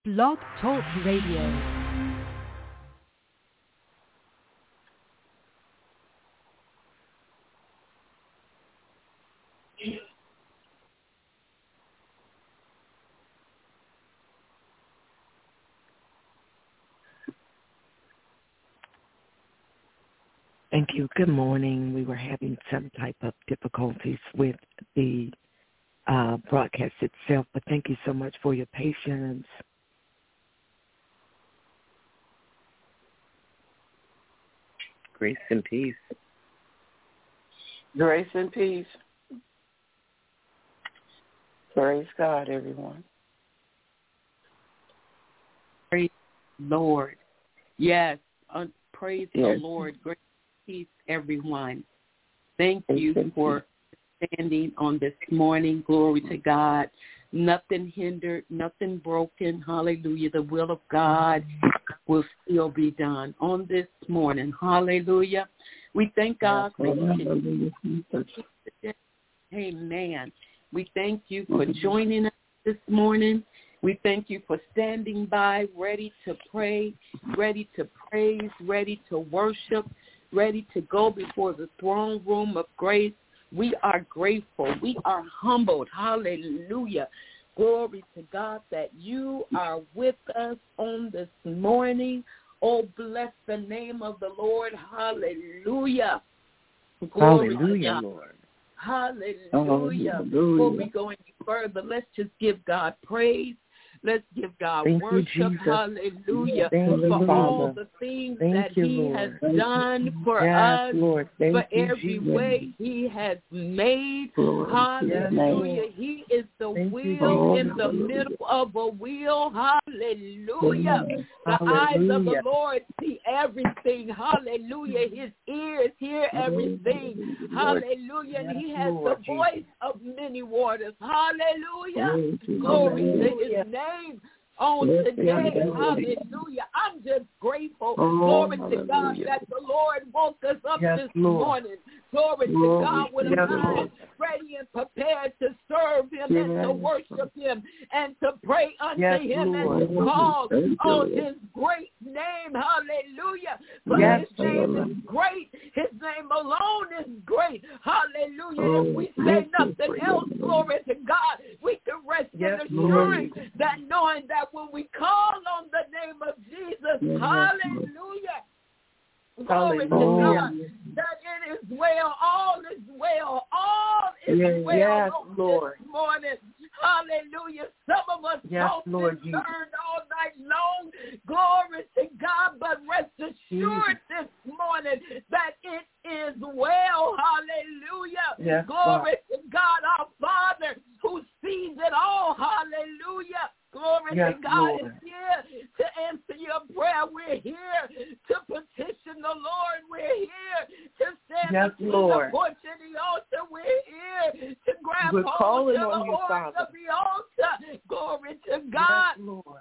Blog Talk Radio. Thank you. Good morning. We were having some type of difficulties with the broadcast itself, but thank you so much for your patience. Grace and peace. Grace and peace. Praise God, everyone. Praise the Lord. Yes, praise the Lord. Grace and peace, everyone. Thank you for standing on this morning. Glory to God. Nothing hindered, nothing broken. Hallelujah. The will of God will still be done on this morning. Hallelujah. We thank God for you. Amen. We thank you for joining us this morning. We thank you for standing by, ready to pray, ready to praise, ready to worship, ready to go before the throne room of grace. We are grateful. We are humbled. Hallelujah. Glory to God that you are with us on this morning. Oh, bless the name of the Lord. Hallelujah. Glory Hallelujah, Lord. Hallelujah. Before we go any further, let's just give God praise. Let's give God worship, hallelujah, for all the things that he has done for us, for every way he has made. Hallelujah. He is the wheel in the middle of a wheel. Hallelujah. The eyes of the Lord see everything. Hallelujah. His ears hear everything. Hallelujah. And he has the voice of many waters. Hallelujah. Glory to his name. On today, hallelujah. I'm just grateful, glory to God, that the Lord woke us up this morning. Glory to God with a mind ready and prepared to serve him and to worship him and to pray unto him and to call on his great name. Hallelujah. For his name is great. His name alone is great. Hallelujah. If we say nothing else, glory to God, we can rest in assurance that knowing that when we call on the name of Jesus, hallelujah, glory to God, that it is well, all is well, all is well this morning. Hallelujah. Some of us talked and turned all night long. Glory to God, but rest assured this morning that it is well. Hallelujah. Glory to God, our Father who sees it all. Hallelujah. Glory to God is here to answer your prayer. We're here to petition the Lord. We're here to stand between the porch and the altar. We're here to grab hold of the horns of the altar. Glory to God.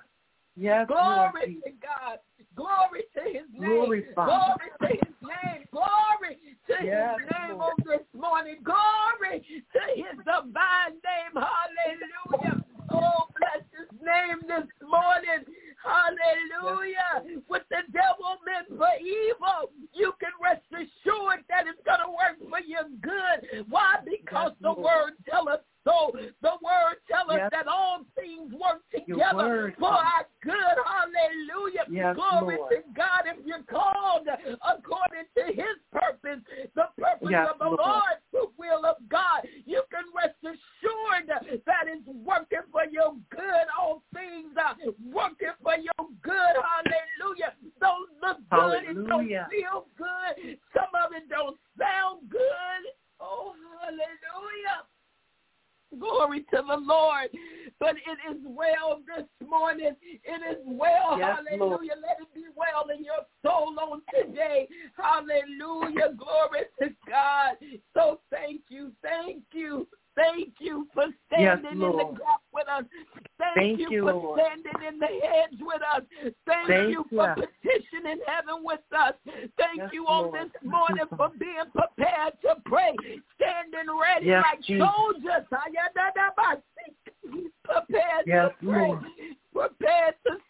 Glory to God. Glory to his name. Glory to his name. Glory to his name on this morning. Glory to his divine name. Hallelujah. Oh, bless his name this morning. Hallelujah. What the devil meant for evil, you can rest assured that it's going to work for your good. Why? Because the word tells us so. The word tells us that all things work together for our good. Hallelujah. Glory to God. If you're called according to his purpose, the purpose of the Lord, the will of God, you can rest assured that it's working for your good. All things are working for your good. Hallelujah. Don't look good. It don't feel good. Some of it don't sound good. Oh, hallelujah. Glory to the Lord. But it is well this morning. It is well. Hallelujah. Let it be well in your soul on today. Hallelujah. Glory to God. So thank you. Thank you. Thank you for standing in the gap with us. Thank you for standing in the hedge with us. Thank you for petitioning heaven with us. Thank you on this morning for being prepared to pray, standing ready like soldiers. Prepared to pray, prepared to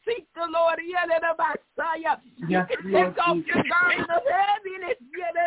You can take off your garment of heaviness.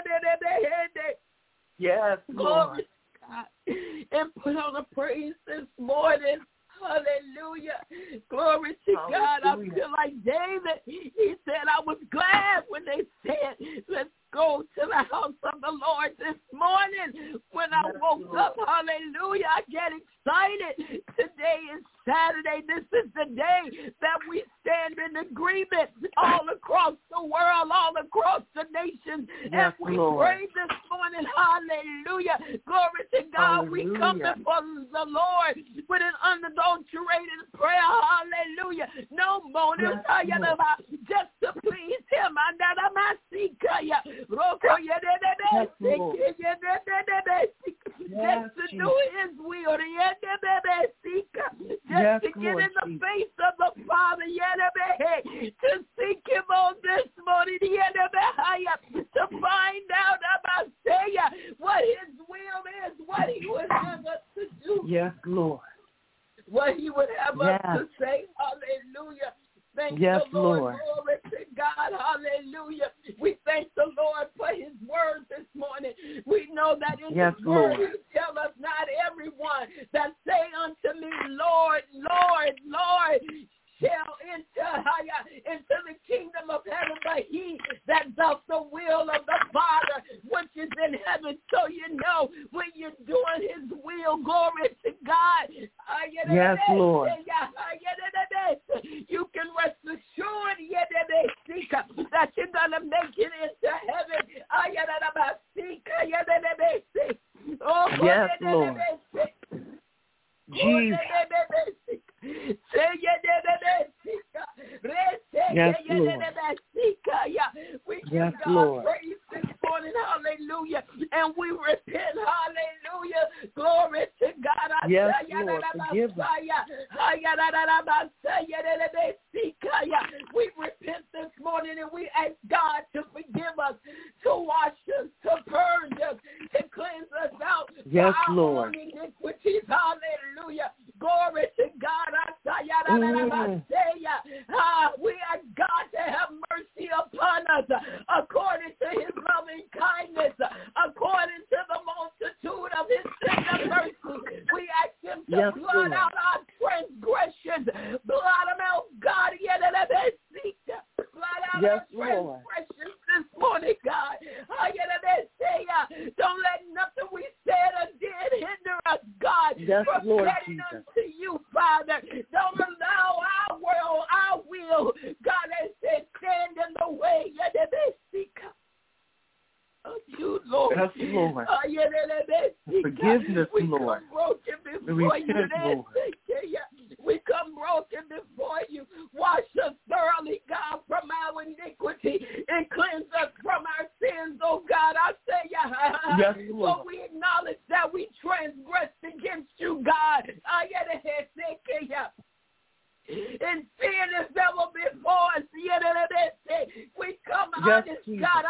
Yes, Lord. And put on a praise this morning. Hallelujah. Glory to God. I feel like David. He said, I was glad when they said, let's go to the house of the Lord this morning. When I woke up, hallelujah, I get excited. Today is Saturday. This is the day that we stand in agreement all across the world, all across the nation. Yes, and we Lord. pray this morning, hallelujah. Glory to God. Hallelujah. We come before the Lord with an unadulterated prayer, hallelujah. No motive, just to please him. Just to do his will. Just to get in the face of the Father. To seek him on this morning. To find out about what his will is, what he would have us to do. Yes, Lord. What he would have us to say. Hallelujah. Thank yes, the Lord. Lord. Glory to God. Hallelujah. We thank the Lord for his word this morning. We know that in his word he tells us not everyone that say unto me, Lord, Lord, Lord, shall into the kingdom of heaven, but he that doth the will of the Father which is in heaven. So you know when you're doing his will, glory to God. Yes, Lord. You can rest assured that you're going to make it into heaven. Oh, yes, Lord. Jesus. Yes, Lord. We give God praise this morning, hallelujah, and we repent, hallelujah, glory to God. Yes, Lord, forgive us. We repent this morning and we ask God to forgive us, to wash us, to purge us, to cleanse us out. Yes, Lord. Iniquities, hallelujah. Glory to God. We ask God to have mercy upon us according to his loving kindness, according to the multitude of his tender mercy. We ask him to blot out our transgressions. Blot them out, God. Blot out our transgressions this morning, God. Don't let nothing we said or did hinder us, God, from getting unto you, Father. Don't allow our will, God has said, stand in the way. You, Lord. Yes, Lord. Forgiveness, Lord. We come broken before you. Wash us thoroughly, God, from our iniquity and cleanse us from our sins, oh God. I say, yes, Lord. So we acknowledge that we transgressed against you, God. And sin is never before us. We come honest, God.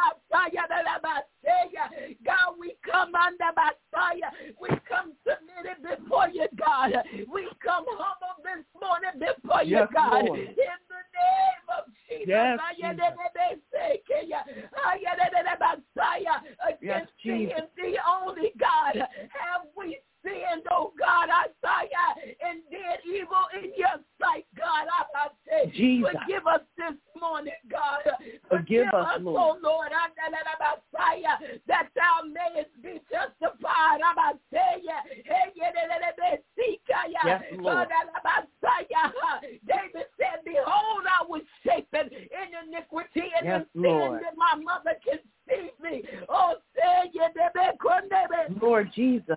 God, we come under Messiah. We come submitted before you, God. We come humble this morning before you, God. Lord. In the name of Jesus. Against thee and thee only, God. Have we sinned, oh God, and did evil in your sight, God? Jesus. Forgive us this morning, God. Forgive us, Lord. Oh Lord, that thou mayest be justified. Yes, Lord. David said, behold, I was shapen in iniquity, and in sin that my mother conceived me. Oh, say ye, Lord Jesus.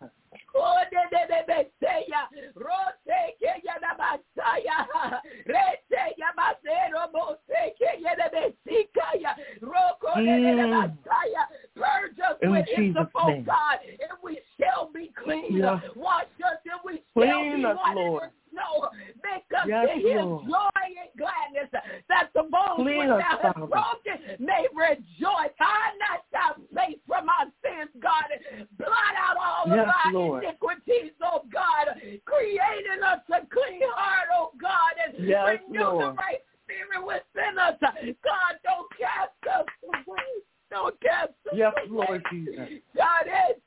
Purge us with hyssop, oh God, and we shall be clean. Wash us and we shall be white as snow. Make us to hear joy and gladness, that the bones which thou hast broken may rejoice. Hide not thy face from our sins, God. Blot out all of our iniquities, oh God. Create in us a clean heart, oh God, and renew the right spirit within us. God, don't cast us away. Don't cast us Yes, away. Lord Jesus. God,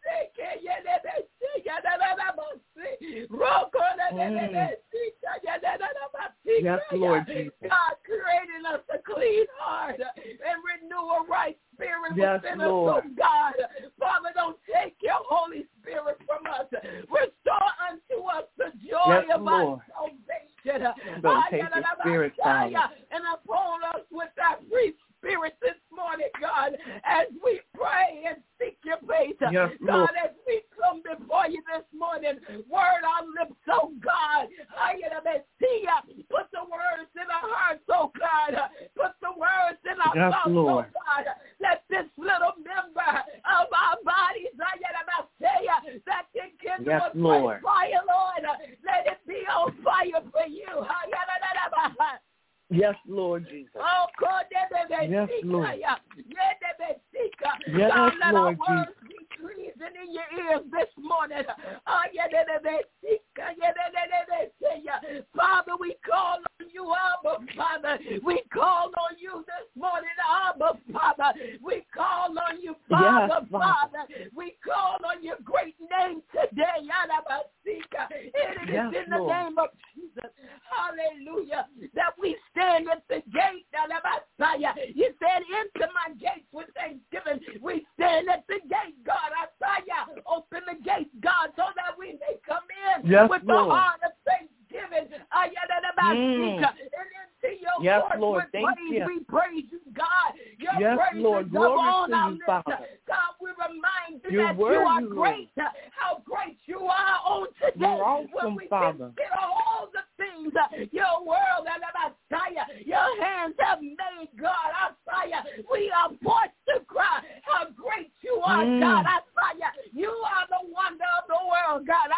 Yes, Lord Jesus. God, creating us a clean heart and renew a right spirit Yes, within Lord. us, oh God. Father, don't take your Holy Spirit from us. Restore unto us the joy Yes, of Lord. our salvation. Don't take your spirit, Father. And uphold us with that free spirit this morning, God, as we pray and seek your face. Yes, God, Lord. as we come before you this morning, word our lips, oh God. Put the words in our hearts, oh God. Put the words in our Yes, mouths, Lord. oh God. Let this little member of our bodies, that can kindle Yes, a great Lord. fire, Lord. Let it be on fire for you. Yes, Lord Jesus. Oh, God, Yes, Lord. God, let our Lord words be pleasing in your ears this morning. Father, we call on you, Abba, Father. We call on you this morning, Abba, Father. We call on you, Father, Yes, Father. Father. We call on your great name today, It is Yes, in the Lord. name of Jesus, hallelujah, that we stand at the gate, You said, enter my gates with thanksgiving. We stand at the gate, God. Open the gates, God, so that we may come in Yes, with Lord. the heart of thanksgiving. And into your Yes, courts Lord. with Thank praise. you. We praise you, God. Your Yes, praise Lord. is Glory on to our you, lips. Father. God, we remind you You're that you are worthy, great. How great you are on today. You're awesome, when we Father. consider all the things your world and your hands have made, God. We are forced to cry how great you are, God. You are the wonder of the world, God.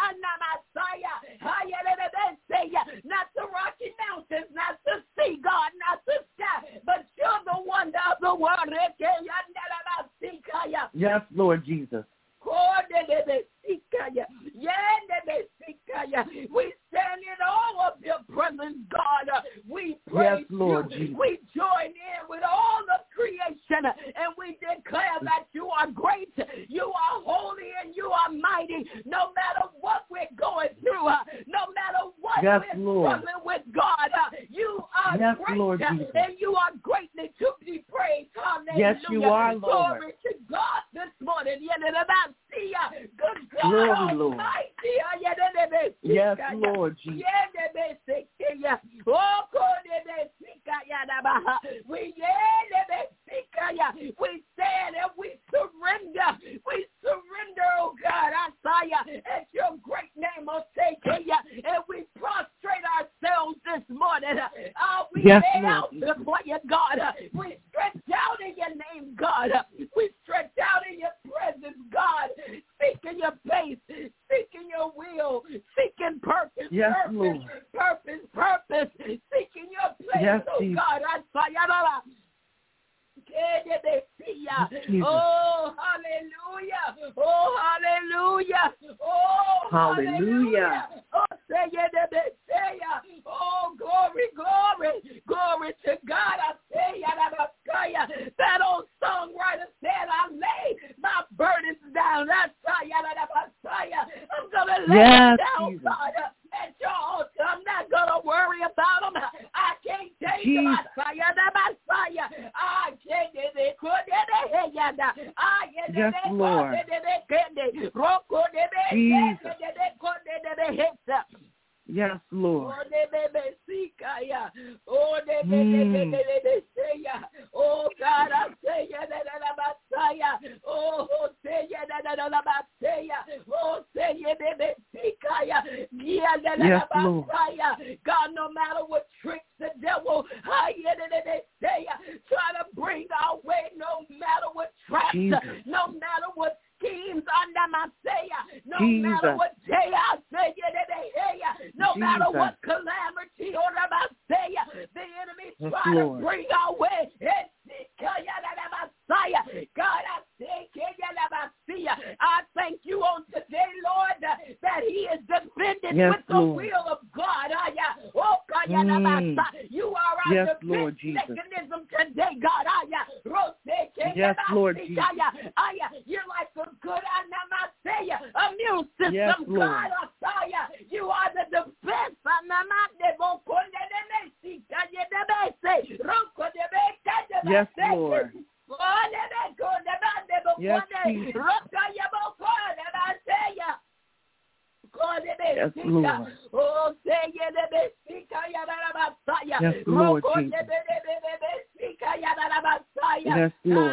Not the rocky mountains, not the sea, God, not the sky, but you're the wonder of the world. Yes, Lord Jesus. We stand in awe of your presence, God. We praise Yes, Lord you. Jesus. We join in with all of creation, and we declare that you are great, you are holy, and you are mighty. No matter what we're going through, no matter what Yes, we're Lord. struggling with, God, you are Yes, great, Lord Jesus. and you are greatly to be praised. Hallelujah. Yes, you are, Lord. Glory to God this morning. Good God Glory, Lord. Almighty. Yes, Lord Jesus. We stand and we surrender. We surrender, oh God, at your great name, and we prostrate ourselves this morning. We Yes, lay Lord out Jesus. before you, God. We stretch out in your name, God. We stretch out in your presence, God. Seeking your face, seeking your will, seeking purpose, Yes, purpose, Lord. purpose, seeking your place, Yes, oh Jesus. God. Jesus. Oh, hallelujah. Oh, hallelujah. Oh, Hallelujah. Oh, oh, glory, glory, glory to God. That old songwriter said, I lay my burdens down. I'm going to lay Yes, them down, Jesus. God, at your altar. I'm not going to worry about them. I can't take them. Jesus. Yes, Lord. Jesus. Yes, Lord. Oh God, I say ya that Messiah. Oh, say ya that Messiah. Oh, say ya that Messiah. Yes, Lord. God, no matter what tricks the devil try to bring our way, no matter what traps, Jesus. no matter what schemes under my say, no Jesus. matter what day I say, no matter Jesus. what calamity or my say, the enemy Yes, try Lord. to bring our way. God, I thank you on today, Lord, that he is defended Yes, with the Lord. will of God. You are Yes, defense Lord Jesus. mechanism today, God. Yes, Lord Jesus. You're like a good immune system, Yes, Lord. God. You are the defense. Yes, Lord. Yes, Jesus. Yes, Lord. Oh, say yes, Lord Jesus. Yes, Lord.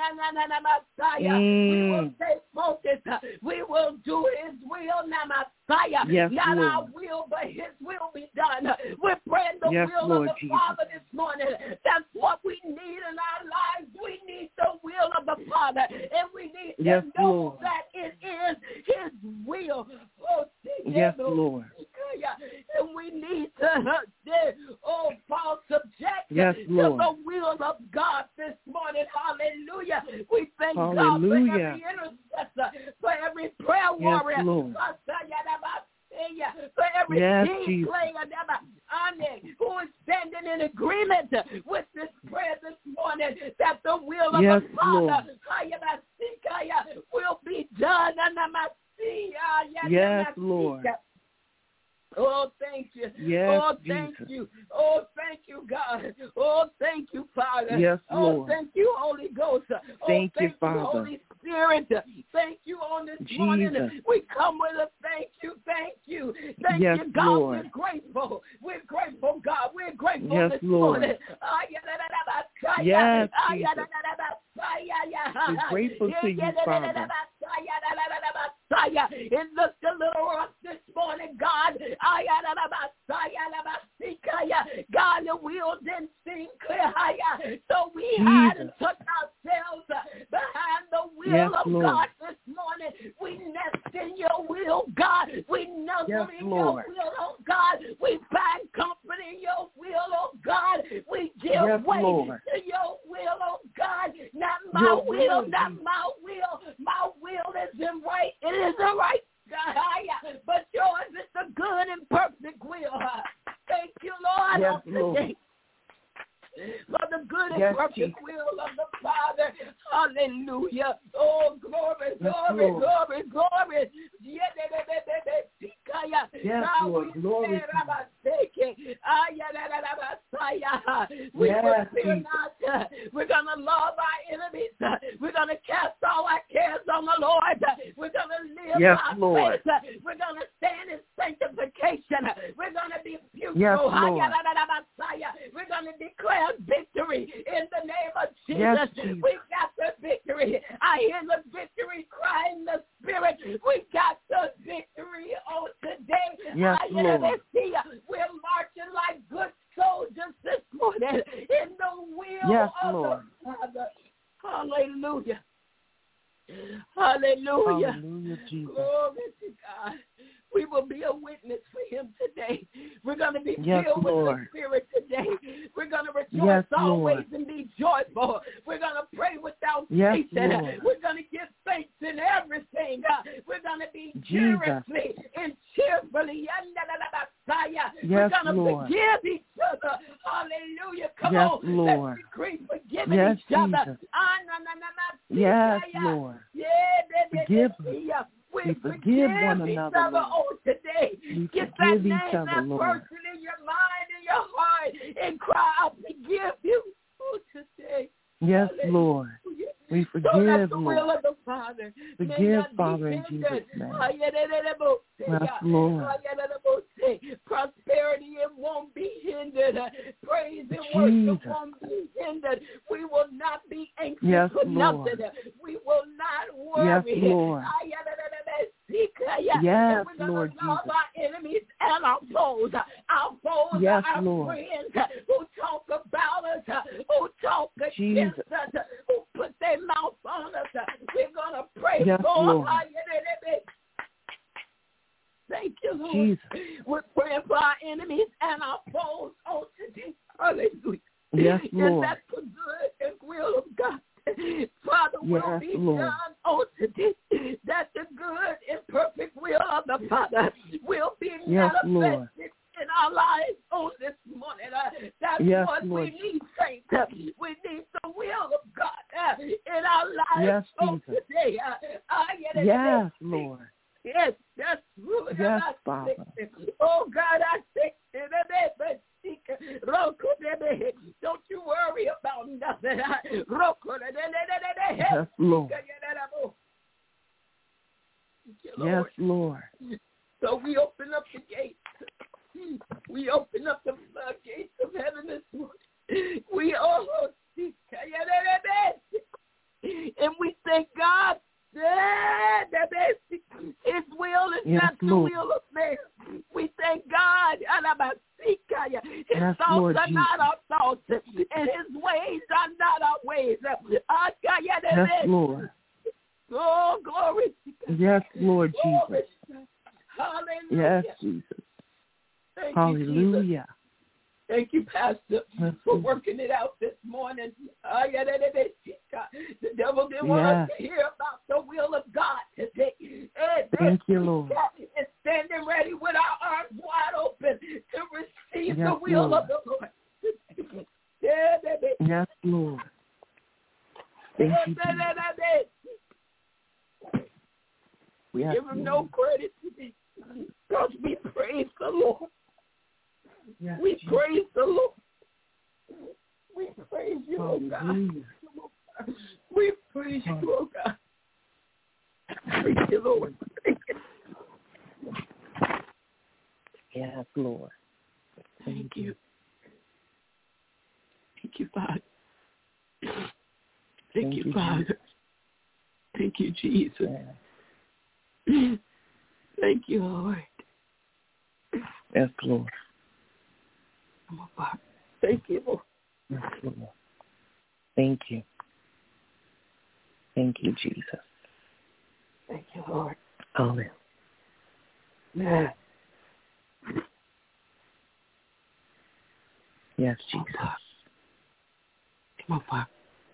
We will stay focused. We will do His will, Messiah. Yes, not Lord. our will, but His will be done. We're praying the yes, will Lord of the Jesus. Father this morning. That's what we need in our lives. We need the will of the Father, and we need yes, to know Lord. that it is His will. Oh, yes, Lord. And we need to fall subject yes, to Lord. the will of God this morning. Hallelujah. We thank Hallelujah. God for every intercessor, for every prayer warrior, yes, Lord. for every yes, team Jesus. player who is standing in agreement with this prayer this morning, that the will of yes, the Father Lord. will be done. Yes, Lord. Oh, thank you. Yes, oh, thank Jesus. you. Oh, thank you, God. Oh, thank you, Father. Yes, oh, Lord. thank you, Holy Ghost. Thank you, you, Father. Holy Spirit. Thank you on this morning. We come with a thank you. Thank you. Thank yes, you, God. Lord. We're grateful. We're grateful, God. We're grateful yes, this Lord. morning. Yes, Jesus. We're grateful to you, Father. It looks a little rough this morning, God. God, the wheel didn't seem clear. So we had to tuck ourselves behind the will yes, of Lord. God this morning. We nest in your will, God. We nuzzle yes, in Lord. your will, oh God. We find comfort in your will, oh God. We give yes, way Lord. to your will, oh God. Not my your will, not my will. My will isn't right. It isn't right. But yours is the good and perfect will. Thank you, Lord, yes, on today. For the good and yes, perfect Jesus. will of the Father. Hallelujah. Oh, glory, yes, glory, Lord. glory, glory. Yes, Lord. Glory we yes, will fear Jesus. not. We're going to love our enemies. We're going to cast all our cares on the Lord. We're going to live yes, by Lord. faith. We're going to stand in sanctification. We're going to be beautiful. Yes, Lord. We're going to declare victory in the name of Jesus. Yes, Jesus. We got the victory. I hear the victory cry in the spirit. We got the victory on today. Yes, Lord. We're marching like good soldiers this morning in the will yes, of Lord. the Father. Hallelujah. Hallelujah. Hallelujah, Jesus. Glory to God. We will be a witness for Him today. We're going to be yes, filled Lord. with the Spirit today. We're going to rejoice yes, always Lord. and be joyful. We're going to pray without yes, ceasing. Lord. We're going to give thanks in everything. We're going to be Jesus. generously and cheerfully. Yes, We're going to Lord. forgive each other. Hallelujah. Come yes, on. Lord. Let's decree forgiving yes, each other. Jesus. Yes, Lord. Forgive us. We forgive one another, Lord. Oh, today. We Get forgive that name, each other, that Lord. person in your mind, in your heart, and cry out, forgive you. Oh, today. Yes, Hallelujah. Lord. We So that's forgive, the Lord. will of the Father. Forgive, Father, in Jesus' name. Yes, Lord. Prosperity, it won't be hindered. Praise and worship Jesus. won't be hindered. We will not be anxious Yes, for Lord. nothing. We will not worry. Yes, Lord. Yes, and we're Lord going to love Jesus. our enemies and our foes. Our foes Yes, are our Lord. friends who talk about us, who talk against Jesus. us, who put their mouth on us. We're going to pray Yes, for Lord. Thank you, Lord. Jesus. We're praying for our enemies and our foes on today. Hallelujah. Yes, And Lord. that's the good and will of God. Father, will Yes, be Lord. done on today. That the good and perfect will of the Father will be Yes, manifested Lord. in our lives on this morning. That's Yes, what Lord. we need, saints. We need the will of God in our lives. Yes, Jesus. Today. Yes, Lord. Yes, that's true. Yes, Father. Oh, God, I thank you. Don't you worry about nothing. Yes, Lord. Yes, Lord. So we open up the gates. We open up the floodgates of heaven this morning. We all see. And we thank God. His will is not the will of man. We thank God. His thoughts are not our thoughts, and his ways are not our ways. Yes, Lord. Oh, glory. Yes, Lord Jesus. Hallelujah. Yes, Jesus. Thank Hallelujah. You, Jesus. Thank you, Pastor, for working it out this morning. The devil didn't want us to hear about the will of God today. Thank you, Lord. And standing ready with our arms wide open to receive the will Lord. of the Lord. Yes, Lord. Thank you, Jesus. We give him no credit today because we praise the Lord. Yes, we Jesus. praise the Lord. We praise you, oh God. We praise you, oh God. Thank you, Lord. Thank you. Yes, Lord. Thank you. Thank you, Father. Thank you, Father. Jesus. Thank you, Jesus. Yeah. Thank you, Lord. Yes, Lord. Thank you, Lord. Yes, Lord. Thank you. Thank you, Jesus. Thank you, Lord. Amen. Yeah. Yes, Jesus. Come on, Father.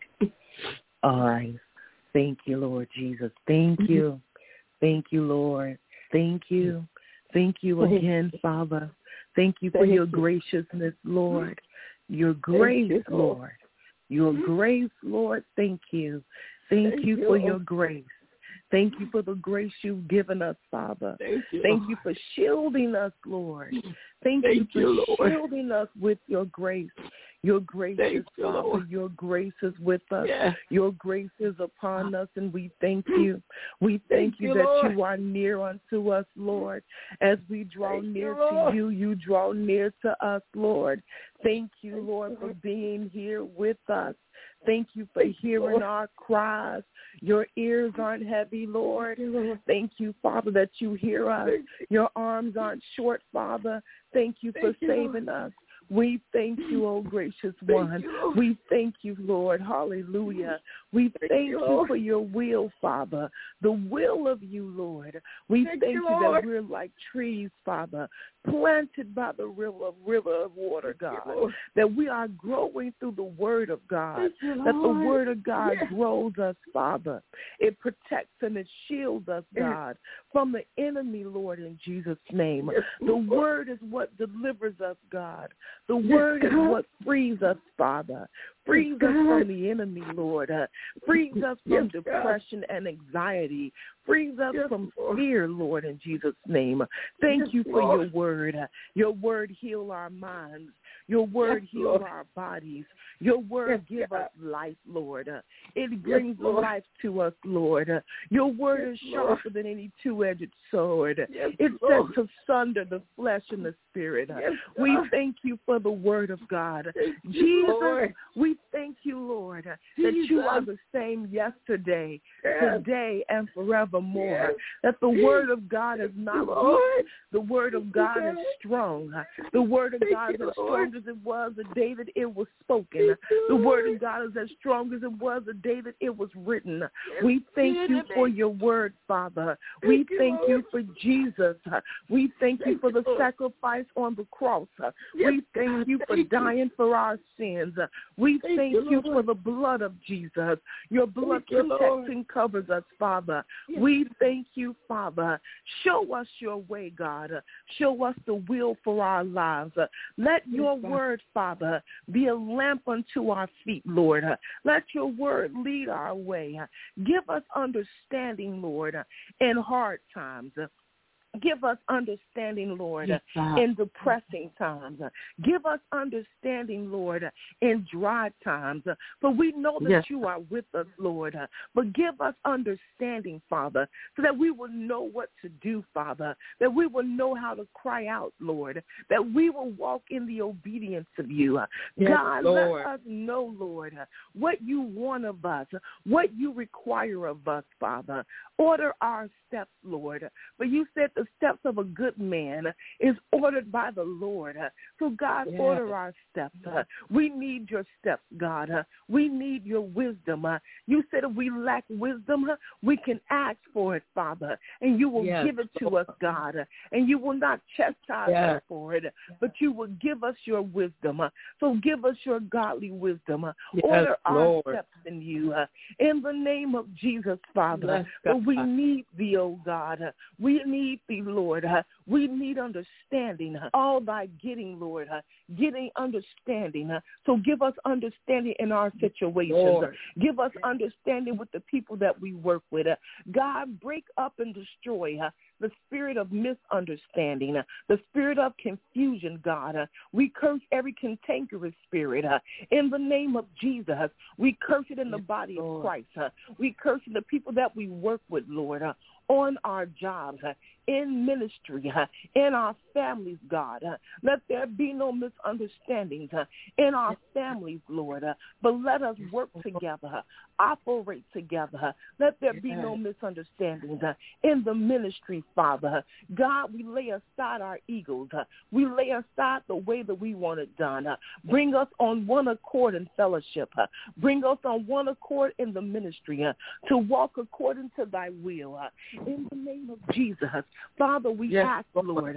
All right. Thank you, Lord Jesus. Thank you. Thank you, Lord. Thank you. Thank you again, Father. Thank you for your graciousness, Lord. Your grace, Lord. Your grace, Lord. Thank you. Thank you for your grace. Thank you for the grace you've given us, Father. Thank you for shielding us, Lord. Thank you for shielding us with your grace. Your grace is, Father, your grace is with us. Yeah. Your grace is upon us, and we thank you. We thank you that Lord. You are near unto us, Lord. As we draw near to you, you draw near to us, Lord. Thank you, Lord, for being here with us. Thank you for hearing our cries. Your ears aren't heavy, Lord. Thank you, Father, that you hear us. Your arms aren't short, Father. Thank you for saving us. We thank you, oh gracious one. We thank you, Lord. Hallelujah. We thank you for your will, Father, the will of you, Lord. We thank you that we're like trees, Father, planted by the river of water, God, that we are growing through the word of God, that the word of God grows us, Father. It protects and it shields us, God, from the enemy, Lord, in Jesus' name. The word is what delivers us, God. The word is what frees us, Father. Frees us from the enemy, Lord. Frees us from depression and anxiety. Frees us from fear, Lord, in Jesus' name. Thank you for your word. Your word heal our minds. Your word heal our bodies. Your word give us life, Lord. It brings life to us, Lord. Your word is sharper than any two-edged sword. It sets asunder the flesh and the spirit. We thank you for the word of God. Jesus, we thank you, Lord, that you are the same yesterday, today, and forevermore. That the word of God is not weak. The word of God is strong. The word of God is as strong as it was the day that it was spoken. The word of God is as strong as it was the day that it was written. We thank you for your word, Father. We thank you for Jesus. We thank you for the sacrifice on the cross. We thank you for dying for our sins. We We thank you for the blood of Jesus. Your blood protects and covers us, Father. Yes. We thank you, Father. Show us your way, God. Show us the will for our lives. Let your word, Father, be a lamp unto our feet, Lord. Let your word lead our way. Give us understanding, Lord, in hard times. Give us understanding, Lord, in depressing times. Give us understanding, Lord, in dry times. For we know that you are with us, Lord. But give us understanding, Father, so that we will know what to do, Father, that we will know how to cry out, Lord, that we will walk in the obedience of you. God, Lord, let us know, Lord, what you want of us, what you require of us, Father. Order our steps, Lord. For you said the steps of a good man is ordered by the Lord. So, God, order our steps. We need your steps, God. We need your wisdom. You said if we lack wisdom, we can ask for it, Father, and you will give it to us, God. And you will not chastise us for it, but you will give us your wisdom. So give us your godly wisdom. Order our steps in you. In the name of Jesus, Father. But we need thee, oh God. We need thee, Lord. We need understanding. All thy getting, Lord. Getting understanding. So give us understanding in our situations. Lord. Give us understanding with the people that we work with. God, break up and destroy the spirit of misunderstanding, the spirit of confusion, God. We curse every cantankerous spirit. In the name of Jesus, we curse it in the body of Christ. We curse the people that we work with, Lord, on our jobs, in ministry, in our families, God. Let there be no misunderstandings in our families, Lord, but let us work together, operate together. Let there be no misunderstandings in the ministry, Father. God, we lay aside our egos. We lay aside the way that we want it done. Bring us on one accord in fellowship. Bring us on one accord in the ministry to walk according to thy will. In the name of Jesus, Father, we ask, Lord,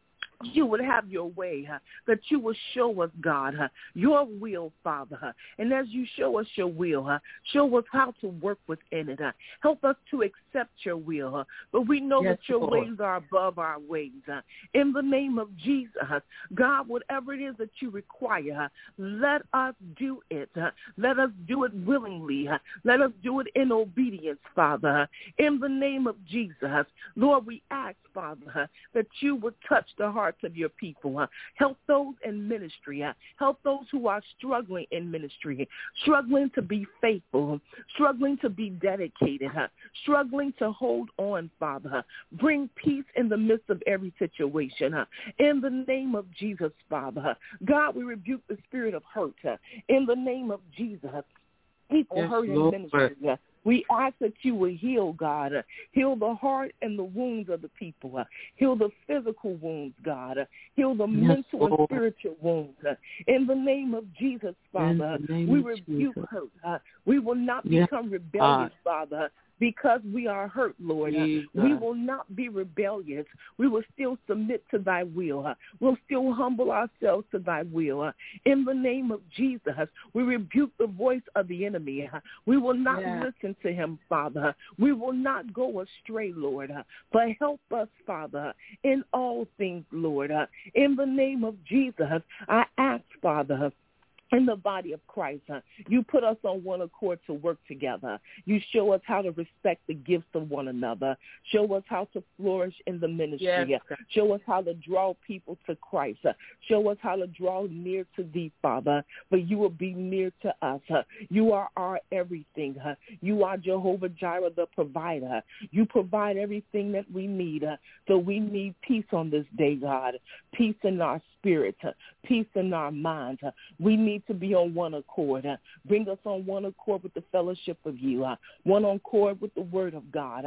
you would have your way, that you will show us, God, your will, Father. And as you show us your will, show us how to work within it. Help us to accept your will. But we know that your ways are above our ways. In the name of Jesus, God, whatever it is that you require, let us do it. Let us do it willingly. Let us do it in obedience, Father. In the name of Jesus, Lord, we ask, Father, that you would touch the hearts of your people. Help those in ministry. Help those who are struggling in ministry, struggling to be faithful, struggling to be dedicated, struggling to hold on, Father. Bring peace in the midst of every situation. In the name of Jesus, Father. God, we rebuke the spirit of hurt. In the name of Jesus. People hurt in ministry. We ask that you will heal, God. Heal the heart and the wounds of the people. Heal the physical wounds, God. Heal the mental and spiritual wounds. In the name of Jesus, Father, we rebuke hurt. We will not become rebellious, Father, because we are hurt, Lord. We will not be rebellious. We will still submit to thy will. We'll still humble ourselves to thy will. In the name of Jesus, we rebuke the voice of the enemy. We will not listen to him, Father. We will not go astray, Lord. But help us, Father, in all things, Lord. In the name of Jesus, I ask, Father, in the body of Christ, you put us on one accord to work together. You show us how to respect the gifts of one another. Show us how to flourish in the ministry. Show us how to draw people to Christ. Show us how to draw near to thee, Father, but you will be near to us. You are our everything. You are Jehovah Jireh, the provider. You provide everything that we need. So we need peace on this day, God. Peace in our spirit, peace in our minds. We need to be on one accord. Bring us on one accord with the fellowship of you, one accord with the word of God,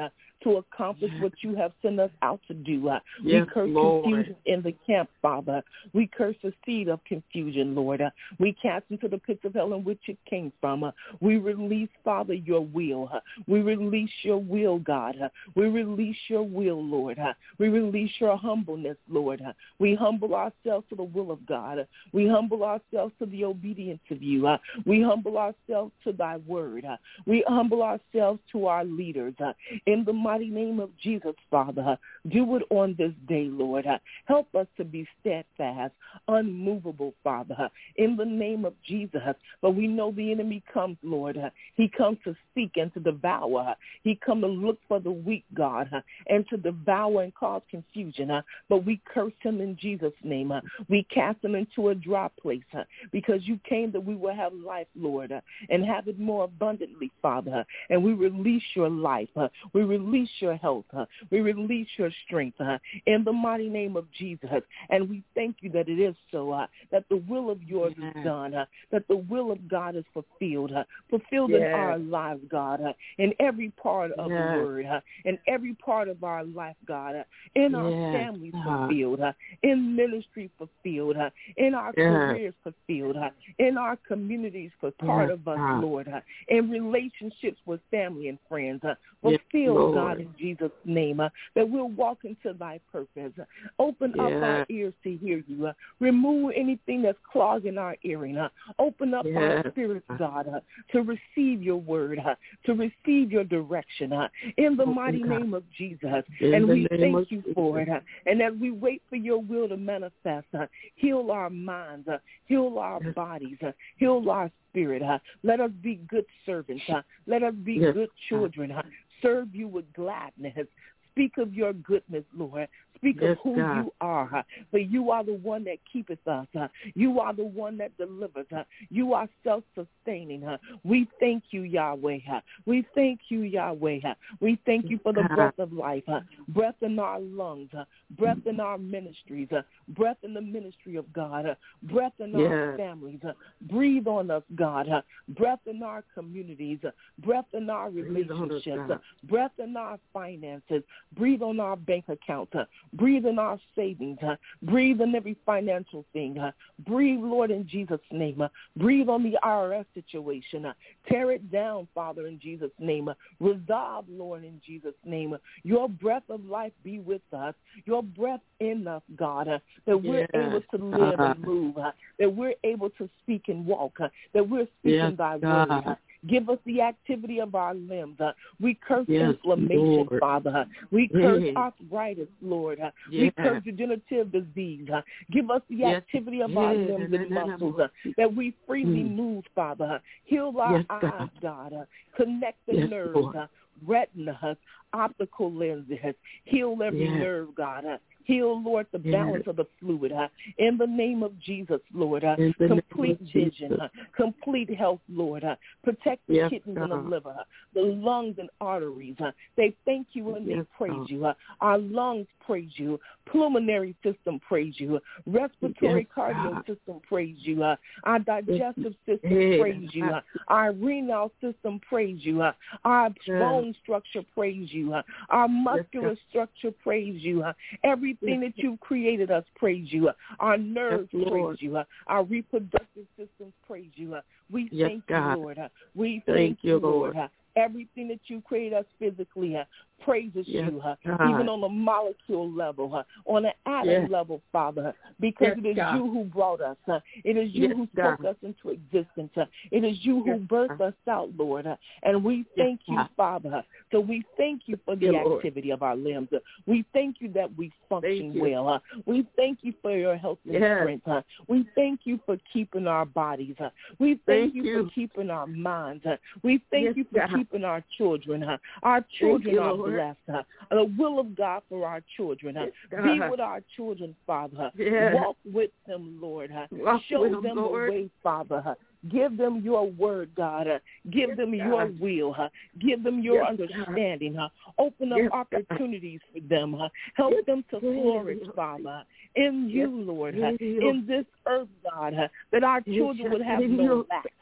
to accomplish what you have sent us out to do. We curse confusion in the camp, Father. We curse the seed of confusion, Lord. We cast into the pits of hell in which it came from. We release, Father, your will. We release your will, God. We release your will, Lord. We release your humbleness, Lord. We humble ourselves to the will of God. We humble ourselves to the obedience of you. We humble ourselves to thy word. We humble ourselves to our leaders. In the mighty name of Jesus, Father, do it on this day, Lord. Help us to be steadfast, unmovable, Father, in the name of Jesus. But we know the enemy comes, Lord. He comes to seek and to devour. He comes to look for the weak, God, and to devour and cause confusion. But we curse him in Jesus' name. We cast him into a dry place because you came that we will have life, Lord, and have it more abundantly, Father. And we release your life. We release your health. We release your strength in the mighty name of Jesus. And we thank you that it is so, that the will of yours is done, that the will of God is fulfilled in our lives, God, in every part of the word, in every part of our life, God, in our families fulfilled, in ministry fulfilled, in our careers fulfilled, in our communities for part of us, Lord, in relationships with family and friends, fulfill, God, in Jesus' name, that we'll walk into thy purpose. Open up our ears to hear you. Remove anything that's clogging our hearing. Open up our spirits, God, to receive your word, to receive your direction, in the mighty name of Jesus. And we thank you for it. And as we wait for your will to manifest, heal our minds, heal our bodies, heal our spirit. Let us be good servants. Let us be good children. Serve you with gladness. Speak of your goodness, Lord. Speak of who you are. For you are the one that keepeth us. You are the one that delivers. You are self-sustaining. We thank you, Yahweh. We thank you, Yahweh. We thank you for the breath of life, breath in our lungs, breath in our ministries, breath in the ministry of God, breath in our families. Breathe on us, God. Breath in our communities, breath in our relationships, breath in our finances. Breathe on our bank accounts. Breathe in our savings. Breathe in every financial thing. Breathe, Lord, in Jesus' name. Breathe on the IRS situation. Tear it down, Father, in Jesus' name. Resolve, Lord, in Jesus' name. Your breath of life be with us. Your breath in us, God, that we're able to live and move, that we're able to speak and walk, that we're speaking thy word. Give us the activity of our limbs. We curse inflammation, Lord. Father. We curse arthritis, Lord. We curse degenerative disease. Give us the activity of our limbs and muscles that we freely move, Father. Heal our eyes, God. Connect the nerves, retina, optical lenses. Heal every nerve, God. Heal, Lord, the balance of the fluid. In the name of Jesus, Lord. Complete vision, complete health, Lord. Protect the kidneys and the liver, the lungs and arteries. They thank you and they praise you. Our lungs praise you. Pulmonary system praise you. Respiratory cardio system praise you. Our digestive system praise you. Our renal system praise you. Our bone structure praise you. Our muscular structure praise you. Everything that you've created us praise you. Our nerves praise you. Our reproductive systems praise you. We thank you, Lord. We thank you, Lord. Everything that you created us physically praises you, even on a molecule level, on an atom level, Father, because it is you who brought us. It is you who spoke us into existence. It is you who birthed us out, Lord. And we thank you, Father. So we thank you for the activity of our limbs. We thank you that we function well. We thank you for your health and strength. We thank you for keeping our bodies. We thank you for keeping our minds. We thank you for keeping our children. Our children are blessed. The will of God for our children. Be with our children, Father. Walk with them, Lord. Show them the way, Father. Give them your word, God. Give them your will. Give them your understanding. Open up opportunities for them. Help them to flourish, Father, in you, Lord, in this earth, God, that our children would have no lack.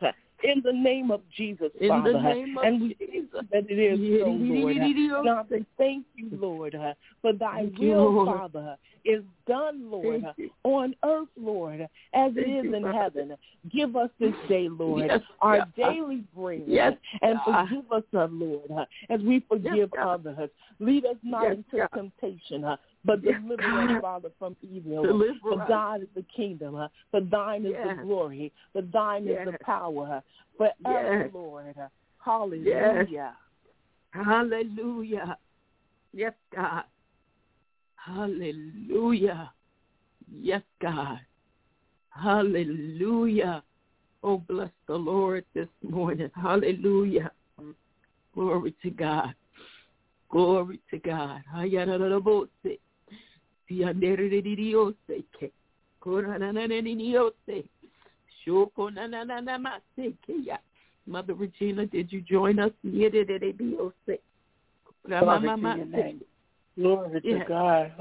in the name of Jesus, in Father. the name of And we Jesus. thank that it is so, Lord. God, we thank you, Lord, for thy will, Father, is done, Lord, on earth, Lord, as it is in heaven. Give us this day, Lord, our daily bread, and forgive us, Lord, as we forgive others. Lead us not into temptation, but deliver us, Father, from evil. For God is the kingdom, for thine is the glory, for thine is the power, forever, Lord. Hallelujah. Hallelujah. Yes, God. Hallelujah. Yes, God. Hallelujah. Oh, bless the Lord this morning. Hallelujah. Glory to God. Glory to God. Mother Regina, did you join us? Glory to God.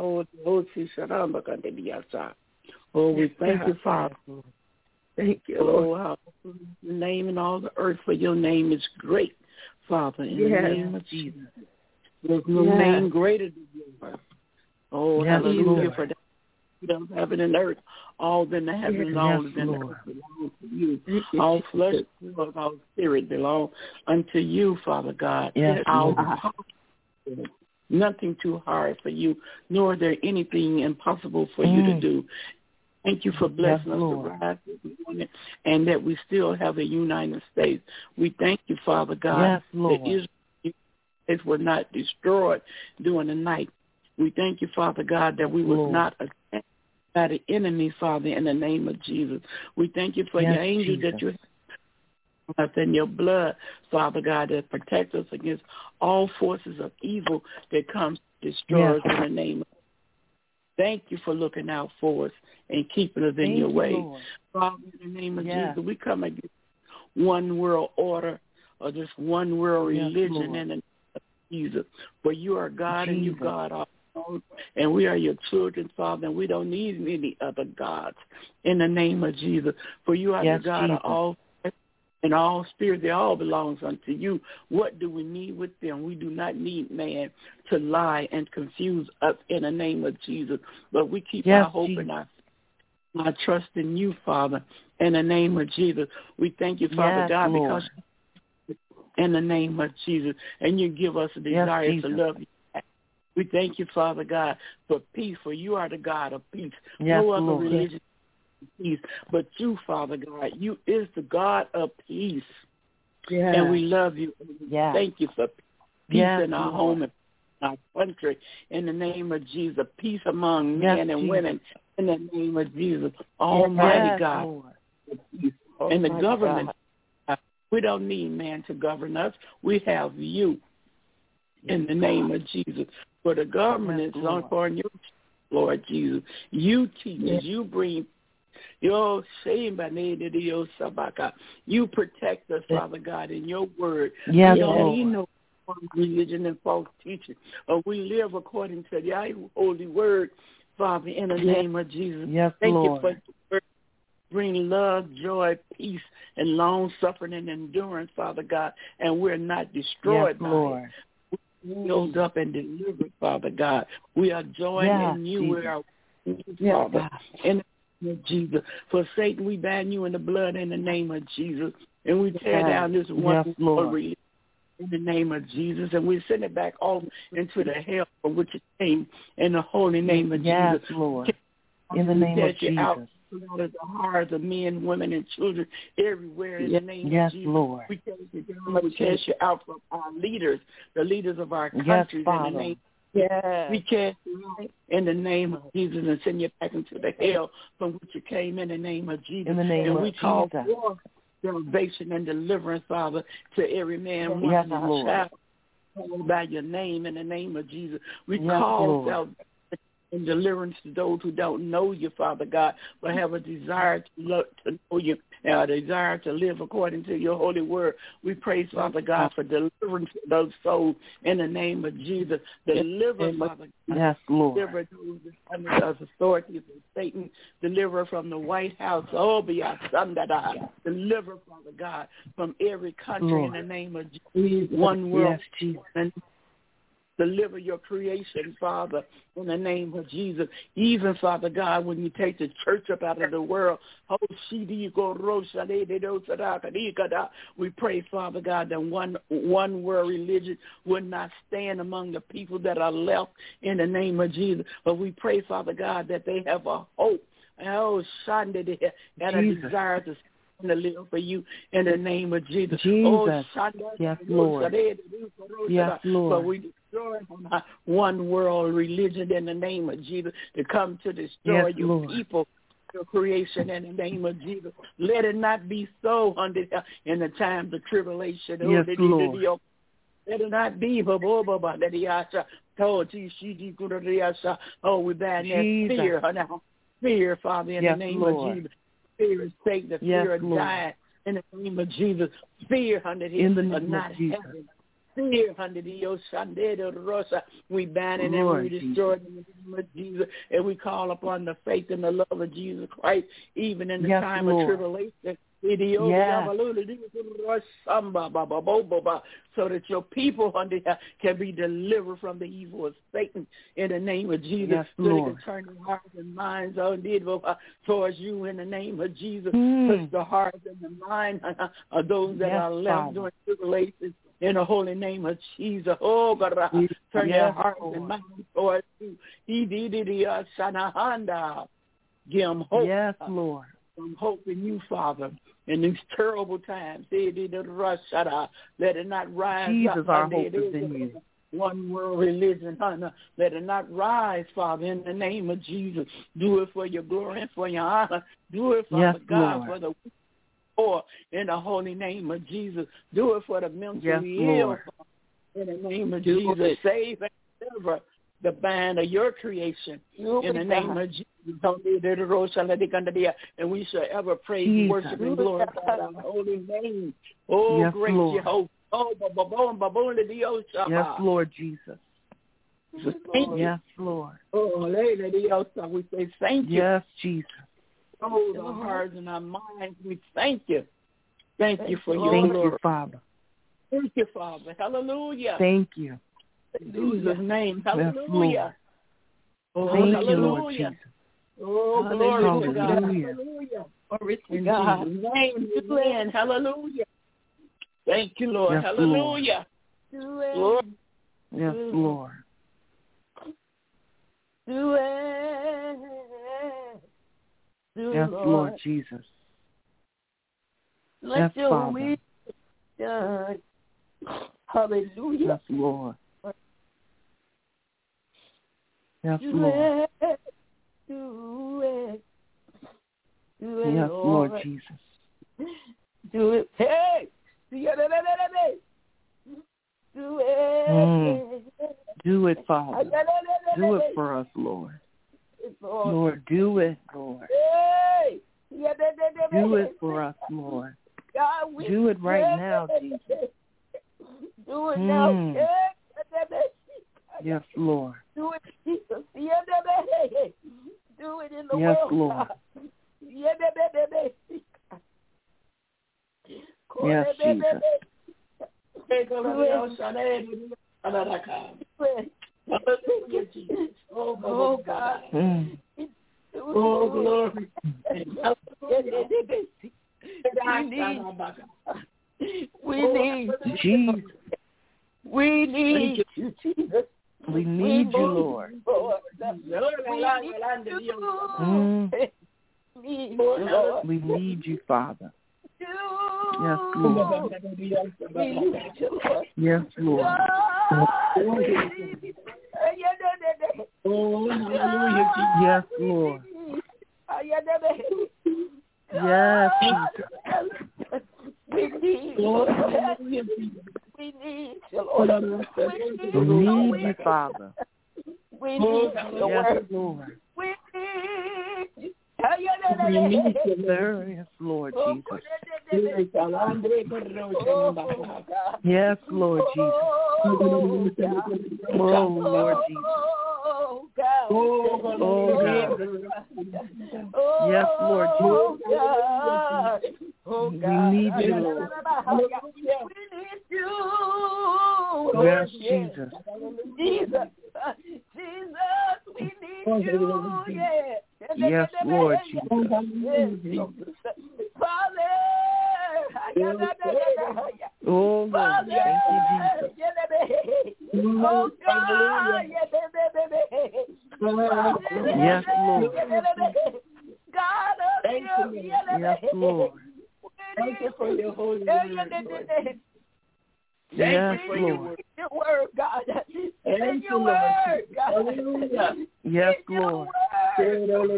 Oh, we thank you, Father. Thank you, Lord. Oh, your name in all the earth, for your name is great, Father, in the name of Jesus. There's no name greater than yours. Oh, hallelujah, for that. Heaven and earth, all in the heaven and all in the earth belong to you. All flesh, all spirit belong unto you, Father God. Nothing too hard for you, nor is there anything impossible for you to do. Thank you for blessing us to rise this morning and that we still have a United States. We thank you, Father God, that Israel were not destroyed during the night. We thank you, Father God, that we was not attacked by the enemy, Father, in the name of Jesus. We thank you for your angels that you have in your blood, Father God, that protect us against all forces of evil that comes to destroy us in the name of Jesus. Thank you for looking out for us and keeping us in your way. Father, in the name of Jesus, we come against one world order or just one world religion in the name of Jesus. For you are God and you God all alone, and we are your children, Father, and we don't need any other gods in the name of Jesus. For you are the God of all and all spirit, they all belongs unto you. What do we need with them? We do not need man to lie and confuse us in the name of Jesus. But we keep our hope and our trust in you, Father, in the name of Jesus. We thank you, Father God, because in the name of Jesus, and you give us a desire to love you. We thank you, Father God, for peace, for you are the God of peace. No other religion peace, but you, Father God, you is the God of peace, and we love you. Thank you for peace in our home and our country, in the name of Jesus. Peace among men and women, in the name of Jesus. Almighty God, and the government. We don't need man to govern us. We have you, in the name of Jesus. For the government is on your, Lord Jesus. You teach us. You bring. You protect us, Father God, in your word. We don't need no religion and false teaching. We live according to your holy word, Father, in the name of Jesus. Thank you for your word. Bring love, joy, peace, and long-suffering and endurance, Father God, and we're not destroyed by it. We're healed up and delivered, Father God. We are joined in you. We are Father, in the name of Jesus. For Satan, we ban you in the blood in the name of Jesus, and we tear down this one glory in the name of Jesus, and we send it back all into the hell from which it came in the holy name of Jesus. Lord. In the name of Jesus. Out the hearts of men, women, and children everywhere in the name of Jesus. Lord. We cast you out from our leaders, the leaders of our countries in the name. We cast you out in the name of Jesus and send you back into the hell from which you came in the name of Jesus. In the name of we call for salvation and deliverance, Father, to every man, woman, and child called by your name in the name of Jesus. We call salvation and deliverance to those who don't know you, Father God, but have a desire to know you and a desire to live according to your holy word. We pray, Father God, for deliverance of those souls in the name of Jesus. Deliver, Father God. Yes, Lord. Deliver those under the authorities of Satan. Deliver from the White House. Oh, be our son that I. Deliver, Father God, from every country, Lord, in the name of Jesus. One world. Yes, Jesus. And deliver your creation, Father, in the name of Jesus. Even, Father God, when you take the church up out of the world, we pray, Father God, that one world religion would not stand among the people that are left in the name of Jesus. But we pray, Father God, that they have a hope. Oh, Sunday, and a desire to live for you in the name of Jesus. Oh, yes, Lord. Yes, Lord. But we destroy one world religion in the name of Jesus to come to destroy your Lord. People, your creation in the name of Jesus. Let it not be so in the times of tribulation. Yes, Lord. Let it not be, oh, we ban that fear now. Fear, Father, in the name of Jesus. Fear is Satan, the fear of dying in the name of Jesus. Fear under his not heaven. Fear under the Rosa. We ban it and we destroy it in the name of Jesus. And we call upon the faith and the love of Jesus Christ, even in the time of tribulation. So that your people can be delivered from the evil of Satan in the name of Jesus. Yes, so Lord. they can turn their hearts and minds towards you in the name of Jesus. Touch the hearts and the minds of those that are left during tribulation in the holy name of Jesus. Oh, God, turn their hearts and minds towards you. Give them hope. Yes, Lord. Some hope in you, Father, in these terrible times. Let it not rise Jesus, up. Our hope is in you. One world religion, let it not rise, Father, in the name of Jesus. Do it for your glory and for your honor. Do it, Father God, Lord. For the poor in the holy name of Jesus. Do it for the mentally ill, in the name of Jesus. Save and deliver the band of your creation in the name of Jesus. And we shall ever praise, worship, and glorify our holy name. Oh, great Jehovah. Oh, yes, Lord Jesus. Yes, Lord. Oh, we say thank you. Yes, Jesus. Oh, the hearts and our minds, we thank you. Thank you for your glory. Thank you, Father. Thank you, Father. Hallelujah. Thank you. In Jesus' name. Hallelujah. Oh, thank you, Lord Jesus. Oh, glory to God. Hallelujah. Glory to God. In Jesus' name. Amen. Hallelujah. Thank you, Lord. Yes, Hallelujah. Lord. Yes, Lord. Do it. Yes, Lord Jesus. Let your will be done. Hallelujah. Yes, Lord. Yes, Lord. Do it. Yes, Lord Jesus. Do it. Hey! Do it. Do it, Father. Do it for us, Lord. Lord, do it, Lord. Do it for us, Lord. Do it right now, Jesus. Do it now. Yes, Lord. Do it, Jesus. Do it in the yes, world. Lord. Yes, Jesus. Oh, God. Oh, glory. We need Jesus. We need you, Jesus. We need you, Lord. We need you, Father. Yes, Lord. Yes, Lord. Yes, Lord. Yes, Jesus. We need you. We need you, Lord. We need you, Father. We need your yes, word. Lord. We need you. Yes, Lord Jesus. Yes, Lord Jesus. Oh, Lord Jesus. Oh, God. Yes, Lord Jesus. We need you, Lord. Yes, Jesus. Jesus, we need you. Yes, Lord Jesus. Father. Oh, Lord. Thank you, Jesus. Oh, God. Yes, Lord. God of you. Yes, Lord. Thank you for your holy word, Lord. Yes, Lord. Your word, God. Thank your you, word, God. Hallelujah. Yes, Lord. Yes, Lord.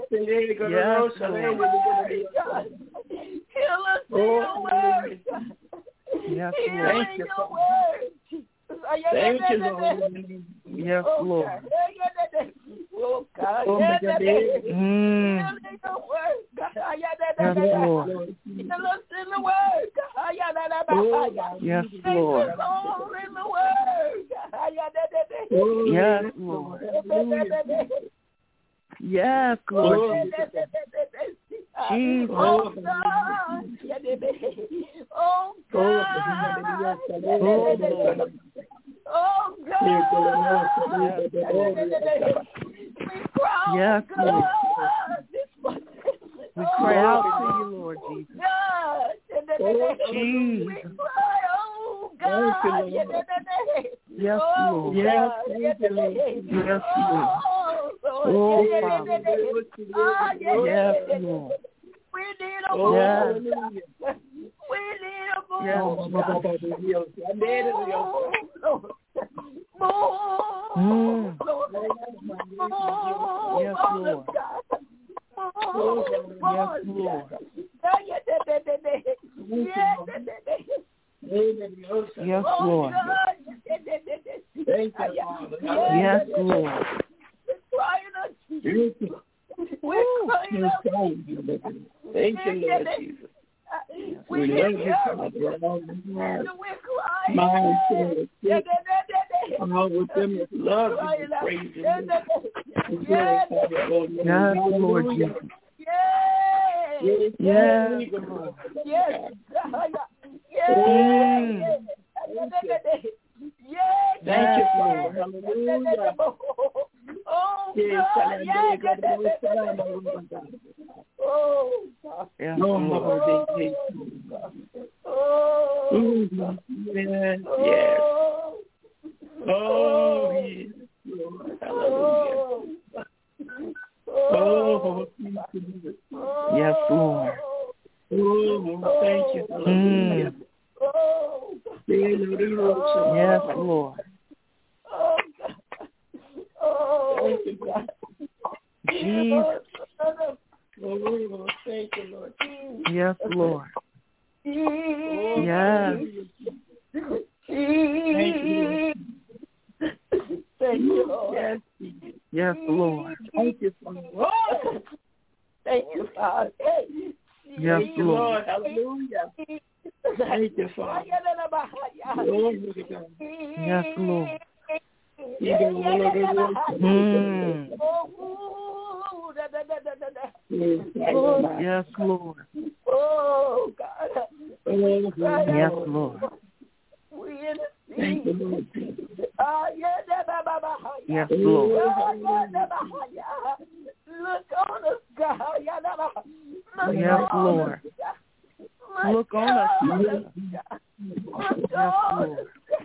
Heal us in your word. Yes, Lord. Thank you, your word. Thank you, Lord. Yes, Lord. Oh, God. Oh, my God. Heal in your word, God. Yes, Lord. Heal us in the word, God. Yes, Make Lord. us all in the word, God. Yes, Lord. Yes, Lord Jesus. Jesus. Oh, God. Oh, God. Oh, God. We cry, yes, Lord. We cry out to you, Lord Jesus. God. Jesus. We cry, oh, God. Yes, Lord. Yes, Yes, Lord. Oh, Father. Yes, Lord. We need a Yes. We need a move. Yes, Yes, Lord. Yes, Lord. Yes, Lord. We're crying out. Thank you, Lord Jesus. We love you, Father. My soul. All with them is love and praise you. Yes, Lord Jesus. Yes, Lord. Thank you, Lord. Hallelujah. Oh, Yes, God. Yes, No Lord. more vacation. Yes, yes. Oh, yes, Lord. Hallelujah. Oh, thank you. Yes, Lord. Oh, thank you. Hallelujah. Yes, Lord. Thank you, God. Jesus. Oh, thank you, Lord. Yes, Lord. Yes. Thank you, Lord. Yes, Lord. Thank you, Father. Thank you, Father. Yes, Lord. Hallelujah. Thank you, Father. Glory to God. Yes, Lord. Yes, Lord. Oh, God. Yes, Lord. Thank you, Lord. Yes, Lord. Look on us, God. Yes, Lord. Look on us, Jesus. Yes, Lord.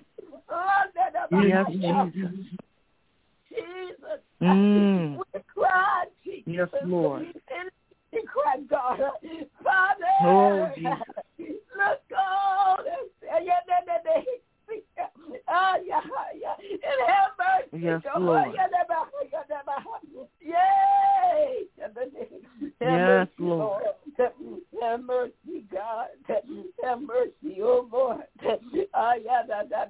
Yes, Jesus. Jesus. Mm. We cried, Jesus. Yes, Lord. We cried, God. Father. Oh, Jesus. Look on us. And have mercy. Yes, Lord. Yay. Yes, Lord. Have mercy, God. Have mercy, oh Lord.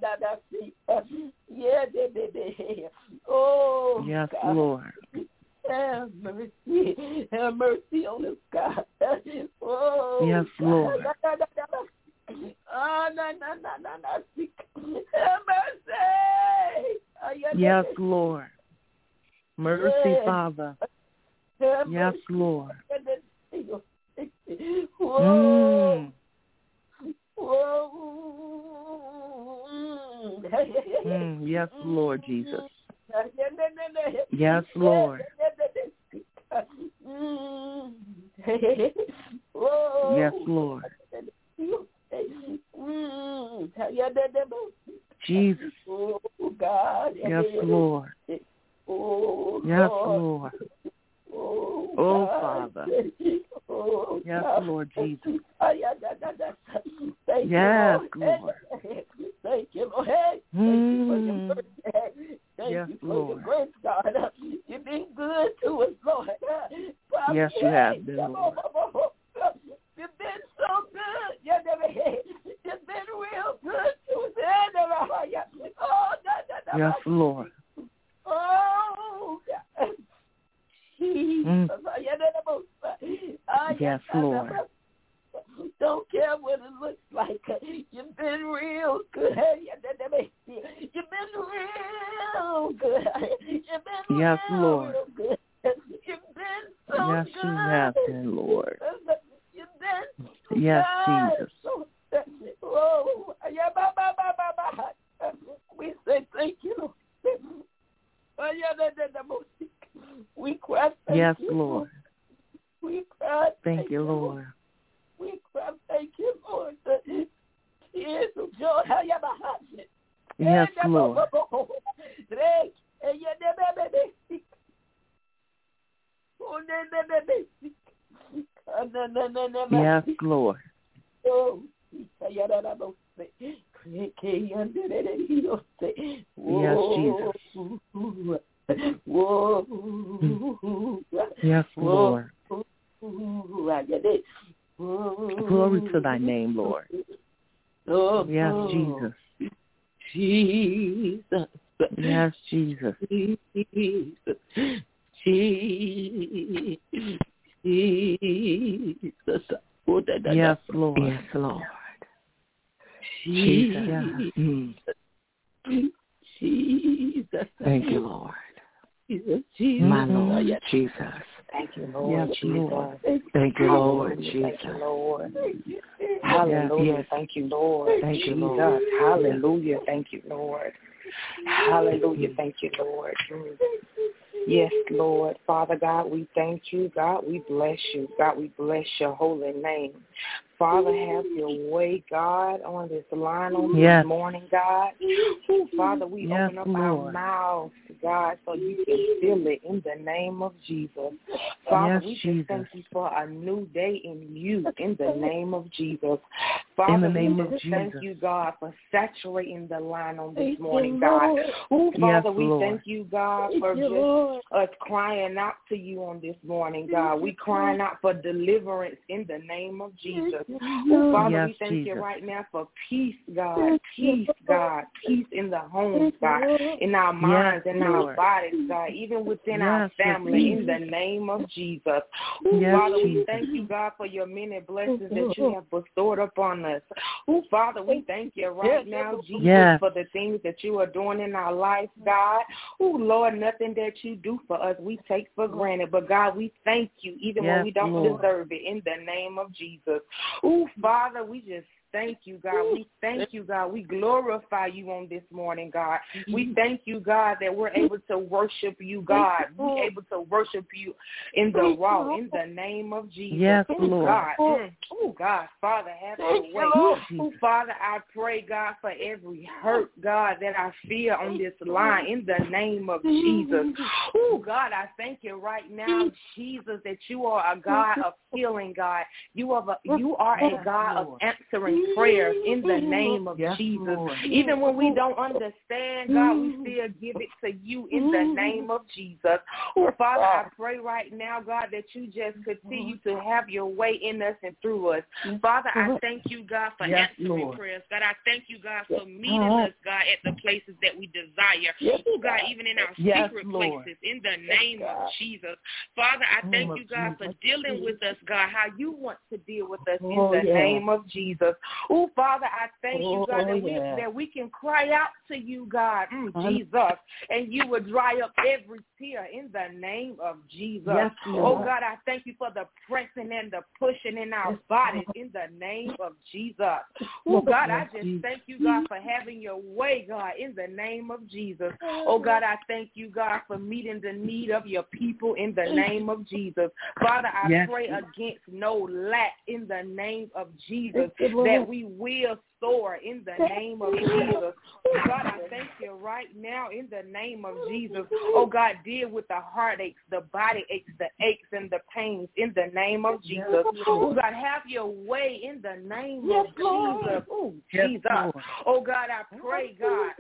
Oh, yes, God. Lord. Have mercy. Have mercy on us, God. Oh, yes, Lord. Have mercy. Yes, Lord. Mercy, Father. Yes, Lord. Yes, Lord Jesus. Yes, Lord. Yes, Lord. Jesus. Oh, God. Yes, Lord. Oh, yes, God. Lord. Oh, Father. Oh, yes, God. Lord Jesus. Thank yes, you, Lord. Thank you, Lord. Thank you for your mercy. Thank yes, you for Lord. your grace, God. You've been good to us, Lord. Yes, you have been, Lord. You've been so good. You've been real good to us. Yes, Lord. Oh, God. Jesus. Yes, Lord. Don't care what it looks like. You've been real good. You've been real good. You've been yes, real, Lord. real good. You've been so yes, good. you have been, Lord. You've been so yes, good. Jesus. Oh, we say thank you. We cry thank yes, you. Lord. We cry thank you, Lord. We cry thank you, Lord. Tears of joy. Yes, Lord. Yes, Lord. Oh, yes, Jesus. Yes, Lord. Glory to thy name, Lord. Yes, Jesus. Jesus. Yes, Jesus. Jesus. Jesus. Yes, Lord. Yes, Lord. Jesus. Jesus. Thank you, Lord. Jesus. My Lord, Jesus. Thank you, Lord. Yes, Jesus. Lord. Thank you, Lord. Jesus. Thank you, Lord. Yes. Hallelujah. Thank you, Lord. Thank you, Jesus. Lord. Hallelujah. Thank you, Lord. Hallelujah. Thank you, Lord. Yes, Lord. Father God, we thank you. God, we bless you. God, we bless your holy name. Father, have your way, God, on this line on this morning, God. Ooh, Father, we open up our mouths, God, so you can fill it in the name of Jesus. Father, we just thank you for a new day in you, in the name of Jesus. Father, in the name of Jesus. Thank you, God, for saturating the line on this Thank morning, you, God. Ooh, Father, yes, we Lord. thank you, God, for just us crying out to you on this morning, God. We crying out for deliverance in the name of Jesus. Ooh, Father, yes, we thank Jesus. you right now for peace, God. Peace, God. Peace in the homes, God. In our minds, in our bodies, God. Even within our family, in the name of Jesus. Ooh, Father, we thank you, God, for your many blessings that you have bestowed upon us. Ooh, Father, we thank you right now, Jesus, for the things that you are doing in our life, God. Ooh, Lord, nothing that you do for us we take for granted. But, God, we thank you even when we don't deserve it in the name of Jesus. Ooh, Father, we just thank you, God. We thank you, God. We glorify you on this morning, God. We thank you, God, that we're able to worship you, God. We're able to worship you in the raw, in the name of Jesus. Yes, Lord. God. Oh, God, Father, have your way. Oh, Father, I pray, God, for every hurt, God, that I feel on this line in the name of Jesus. Oh, God, I thank you right now, Jesus, that you are a God of healing, God. You are a God of answering prayers in the name of Yes, Jesus. Lord. Even when we don't understand, God, we still give it to you in the name of Jesus. Oh, Father, I pray right now, God, that you just continue to have your way in us and through us. Father, I thank you, God, for answering prayers. God, I thank you, God, for meeting us, God, at the places that we desire. Oh, God, even in our secret places, in the name of Jesus. Father, I thank you, God, for dealing with us, God, how you want to deal with us in the name of Jesus. Oh, Father, I thank you, God, that we can cry out to you, God, Jesus, and you will dry up every tear in the name of Jesus. Yes, oh, God, I thank you for the pressing and the pushing in our bodies in the name of Jesus. Oh, God, I just thank you, God, for having your way, God, in the name of Jesus. Oh, God, I thank you, God, for meeting the need of your people in the name of Jesus. Father, I pray against no lack in the name of Jesus, that we will soar in the name of Jesus. Oh, God, I thank you right now in the name of Jesus. Oh, God, deal with the heartaches, the body aches, the aches, and the pains in the name of Jesus. Oh, God, have your way in the name of Jesus. Oh, Jesus. Oh, God, I pray,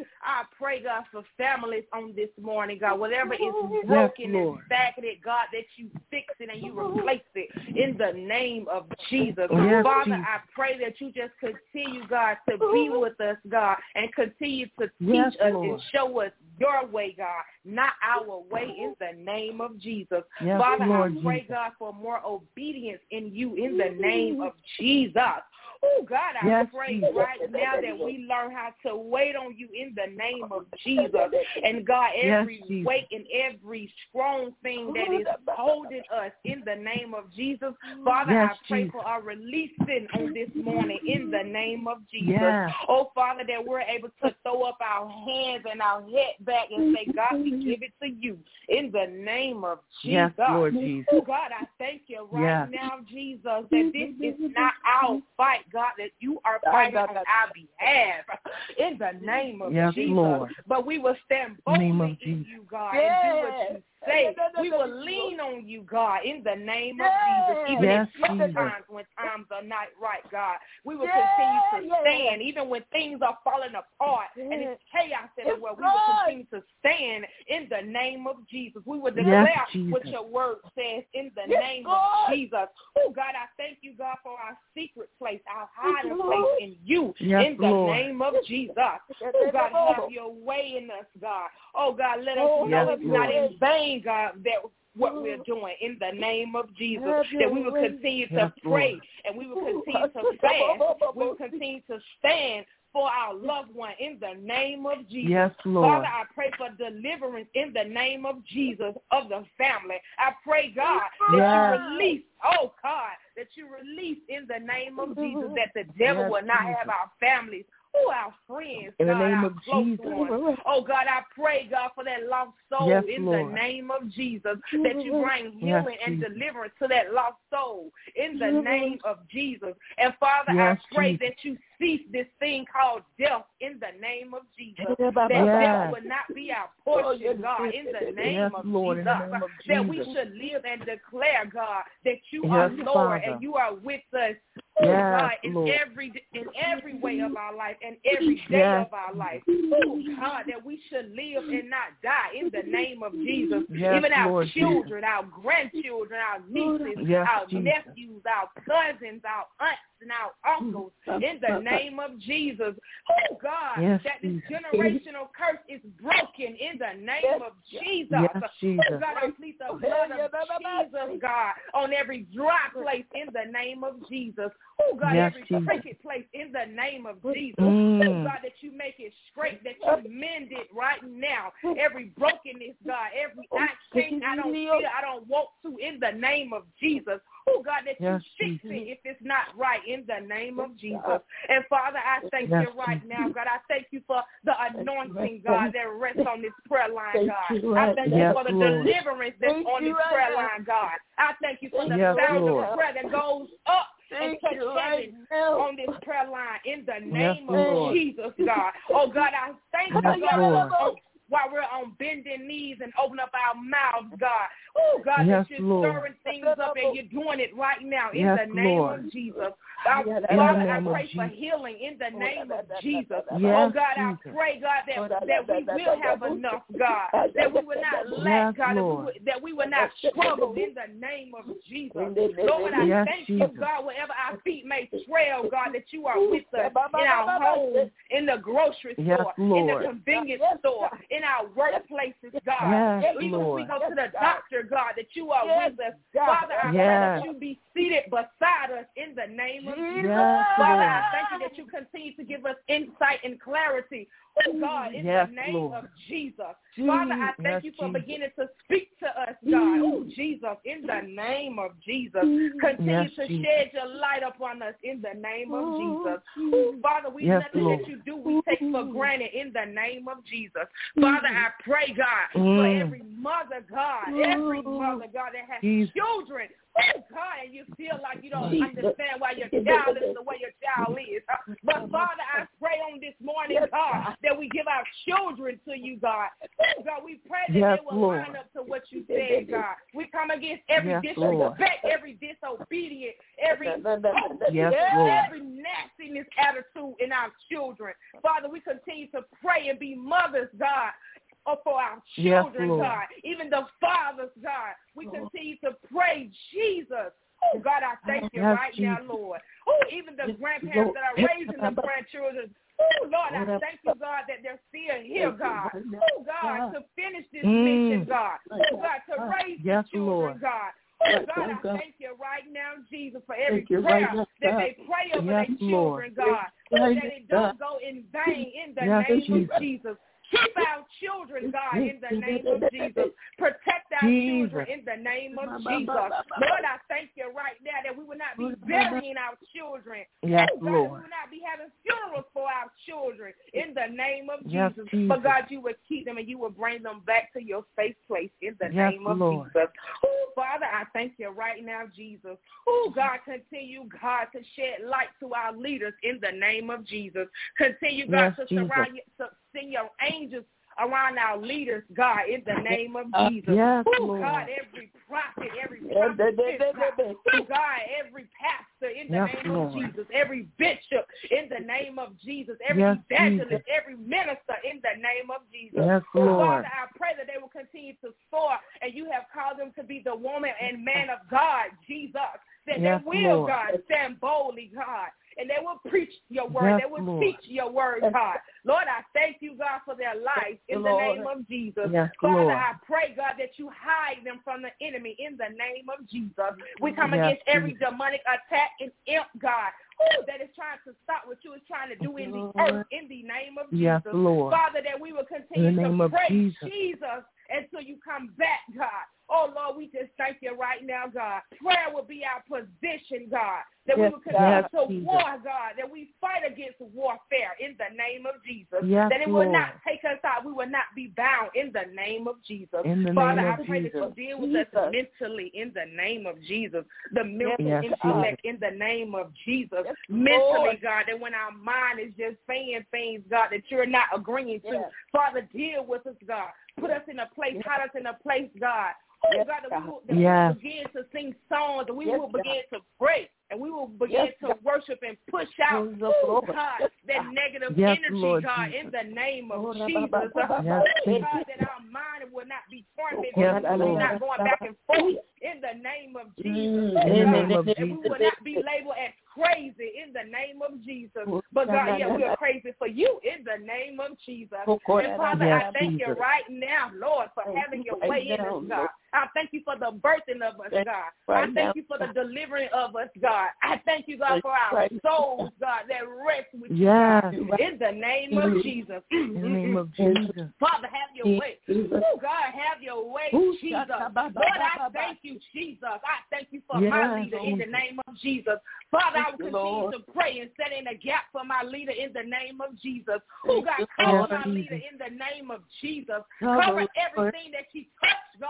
God, for families on this morning, God. Whatever is broken and stagnated, God, that you fix it and you replace it in the name of Jesus. Father, I pray that you just continue, God, to be with us, God, and continue to teach us and show us your way, God, not our way, in the name of Jesus. Father, I pray, God, for more obedience in you in the name of Jesus. Oh, God, I pray right now that we learn how to wait on you in the name of Jesus. And, God, every weight and every strong thing that is holding us in the name of Jesus, Father, I pray for our releasing on this morning in the name of Jesus. Oh, Father, that we're able to throw up our hands and our head back and say, God, we give it to you in the name of Jesus. Lord Jesus. Oh, God, I thank you right now, Jesus, that this is not our fight, God, that you are fighting on our behalf in the name of Jesus. Lord. But we will stand boldly in you, God, and do what you say. We will lean on you, God, in the name of Jesus. Even in sometimes when times are not right, God, we will continue to stand, even when things are falling apart and it's chaos everywhere. We will continue to stand in the name of Jesus. We will declare what your word says in the name of Jesus. Oh, God, I thank you, God, for our secret place, our hiding place in you in the name of Jesus. Oh, God, have your way in us, God. Oh, God, let us know it's not in vain, God, that what we're doing in the name of Jesus, that we will continue to pray and we will continue to fast. We will continue to stand for our loved one in the name of Jesus. Yes, Lord. Father, I pray for deliverance in the name of Jesus of the family. I pray, God, that you release, oh God, that you release in the name of Jesus, that the devil will not have our families, our friends, in the God, name our of close Jesus. ones. Oh, God, I pray, God, for that lost soul in the name of Jesus, that you bring healing and deliverance to that lost soul in the name of Jesus. And, Father, I pray that you cease this thing called death in the name of Jesus, that death will not be our portion, God, in the name of Jesus, that we should live and declare, God, that you are Lord and you are with us, God, in every way of our life and every day of our life. Oh, God, that we should live and not die in the name of Jesus. Even our children, our grandchildren, our nieces, our nephews, our cousins, our aunts, and our uncles, in the name of Jesus. Oh, God, that this generational curse is broken in the name of Jesus. Oh, God, I plead the blood of Jesus, God, on every dry place in the name of Jesus. Oh, God, every crooked place in the name of Jesus. Oh, God, that you make it straight, that you mend it right now. Every brokenness, God, every action I don't feel, I don't want to, in the name of Jesus. Oh, God, that you fix it if it's not right in the name of Jesus. And, Father, I thank you right now, God. I thank you for the anointing, God, that rests on this prayer line, God. I thank you for the deliverance that's on this prayer line, God. I thank you for the sound of prayer that goes up and touch heaven on this prayer line in the name of Jesus, God. Oh, God, I thank you, God, while we're on bending knees and open up our mouths, God. Oh, God, that you're stirring things up and you're doing it right now in the name of Jesus. Father, I pray for healing in the name of Jesus. Oh, God, I pray, God, that we will have enough, God, that we will not lack, God, that we will not struggle in the name of Jesus. Lord, I thank you, God, wherever our feet may trail, God, that you are with us in our homes, in the grocery store, in the convenience store, in our workplaces, God. Even when we go to the doctor, God, that you are with us. Father, I pray that you be seated beside us in the name of Jesus. Father, I thank you that you continue to give us insight and clarity. Oh, God, in the name of Jesus. Father, I thank you for beginning to speak to us, God. Oh, Jesus, in the name of Jesus. Continue to shed your light upon us in the name of Jesus. Oh, Father, nothing that you do we take for granted in the name of Jesus. Father, I pray, God, for every mother, God, that has children. Oh, God, and you feel like you don't understand why your child is the way your child is. But, Father, I pray on this morning, God, that we give our children to you, God. Oh, God, we pray that they will line up to what you said, God. We come against every disrespect, every disobedience, every nastiness attitude in our children. Father, we continue to pray and be mothers, God, for our children, God, even the fathers, God. We continue to pray, Jesus. Oh, God, I thank you right now, Lord. Oh, even the grandparents that are raising the grandchildren. Oh, Lord, I thank you, God, that they're still here, God. Oh, God, to finish this mission, God. Oh, God, to raise the children, God. Oh, God, I thank you right now, Jesus, for every prayer that they pray over their children, God. That it don't go in vain in the name of Jesus. Keep our children, God, in the name of Jesus. Protect our children in the name of Jesus. Lord, I thank you right now that we will not be burying our children. Yes, God, Lord. we will not be having funerals for our children in the name of Jesus. But, God, you will keep them and you will bring them back to your safe place in the name of Jesus. Oh, Father, I thank you right now, Jesus. Oh, God, continue, God, to shed light to our leaders in the name of Jesus. Continue, God, to surround you, to send your angels around our leaders, God, in the name of Jesus. Oh, God, every prophet, every prophetess, God, every pastor in the name of Jesus, every bishop in the name of Jesus, every evangelist, every minister in the name of Jesus. Father, I pray that they will continue to soar, and you have called them to be the woman and man of God, Jesus, that they will, God, stand boldly, God, and they will preach your word. They will teach your word, God. Lord, I thank you, God, for their life in the name of Jesus. Father, I pray, God, that you hide them from the enemy in the name of Jesus. We come against every demonic attack and imp, God, that is trying to stop what you is trying to do in the earth in the name of Jesus. Father, that we will continue to pray, Jesus, until you come back, God. Oh, Lord, we just thank you right now, God. Prayer will be our position, God, that we will continue to war, God, that we fight against warfare in the name of Jesus, that it will not take us out. We will not be bound in the name of Jesus. Father, I pray that you deal with us mentally in the name of Jesus, the mental intellect in the name of Jesus, mentally, God, that when our mind is just saying things, God, that you're not agreeing to, Father, deal with us, God. Put us in a place, hide us in a place, God. Oh, God, that we will begin to sing songs, and we will begin to pray, and we will begin to worship and push out, God, that negative energy, God, in the name of Jesus. God, that our mind will not be tormented, we're not going back and forth in the name of Jesus. God, and we will not be labeled as crazy in the name of Jesus. But, God, we are crazy for you in the name of Jesus. And, Father, I thank you right now, Lord, for having your way in us, God. I thank you for the birthing of us, God. I thank you for the delivering of us, God. I thank you, God, for our souls, God, that rest with you, God, in the name of Jesus. In the name of Jesus. Father, have your way. Oh, God, have your way, Jesus. Lord, I thank you, Jesus. I thank you for my leader in the name of Jesus. Father, I will continue to pray and set in a gap for my leader in the name of Jesus. Oh, God, cover my leader in the name of Jesus. Cover everything that she touched, God, in the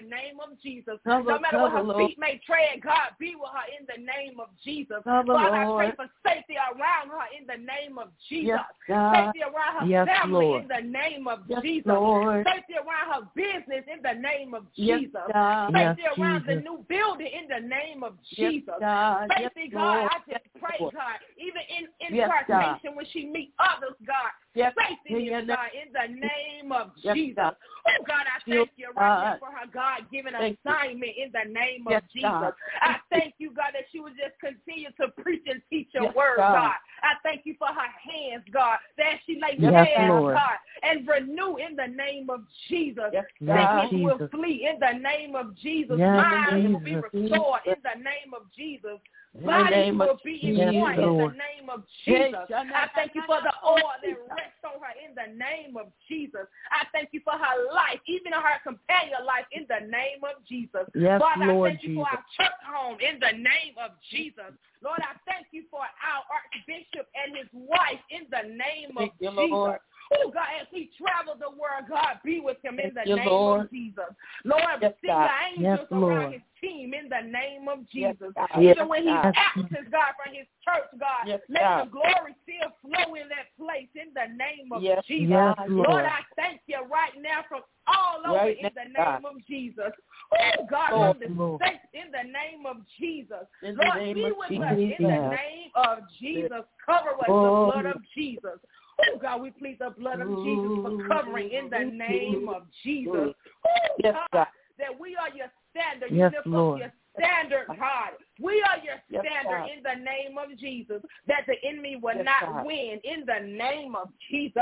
name of Jesus. No matter what her feet may tread, God, be with her in the name of Jesus. Father, I pray for safety around her in the name of Jesus. Safety around her family in the name of Jesus. Safety around her business in the name of Jesus. Safety around the new building in the name of Jesus. Safety, God, I just pray, God, even in impartation when she meets others, God. Safety, God, in the name of Jesus. Oh, God, I thank you right now for her God-given assignment in the name of Jesus. I thank you, God, that she would just continue to preach and teach your word, God. I thank you for her hands, God, that she lays hands, God, and renew in the name of Jesus. Sickness will flee in the name of Jesus. Mind will be restored in the name of Jesus. Body will be restored in the name of Jesus. I thank you for the oil that rests on her in the name of Jesus. I thank you for her life, even her companion life, in the name of Jesus. Father, I thank you for our church home in the name of Jesus. Lord, I thank you for our Archbishop and his wife in the name of Jesus. Oh, God, as he traveled the world, God, be with him in the name of Jesus. Lord, send your angels around his team in the name of Jesus. Even when he's absent, God, from his church, God, let the glory still flow in that place in the name of Jesus. Lord, I thank you right now from all over in the name of Jesus. Oh, God, from the saints in the name of Jesus. Lord, be with us in the name of Jesus. Cover us with the blood of Jesus. Oh, God, we plead the blood of Jesus for covering in the name of Jesus. Oh, God, that we are your standard. You lift up your standard, God. We are your standard in the name of Jesus, that the enemy will not win in the name of Jesus.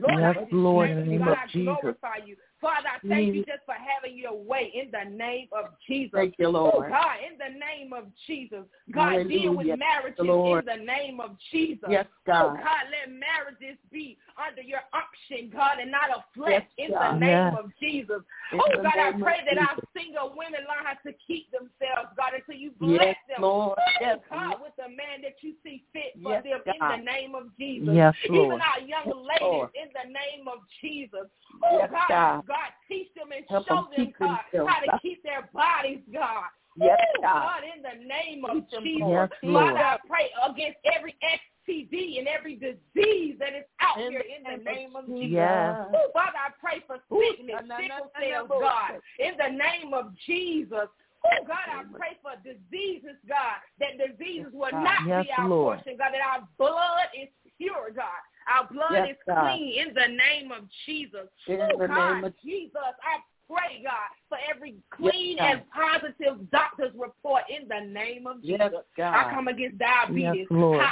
Lord, in the name of Jesus. I glorify you. Father, I thank you just for having your way in the name of Jesus. Thank you, Lord. Oh, God, in the name of Jesus. God, deal with marriages in the name of Jesus. Yes, God. Oh, God, let marriages be under your unction, God, and not of flesh in the name of Jesus. Oh, God, I pray that our single women learn how to keep themselves, God, until you bless them. Lord. Oh, God, with the man that you see fit for them in the name of Jesus. Even our young ladies in the name of Jesus. Oh, God, teach them and show them, God, how to keep their bodies, God. God, in the name of Jesus. Father, I pray against every STD and every disease that is out here in the name of Jesus. Oh, Father, I pray for sickness, sickle cells, God, in the name of Jesus. Oh, God, I pray for diseases, God, that diseases will not be our portion, God, that our blood is pure, God. Our blood is clean in the name of Jesus. Oh, God, Jesus, I pray, God, for every clean and positive doctor's report in the name of Jesus. I come against diabetes,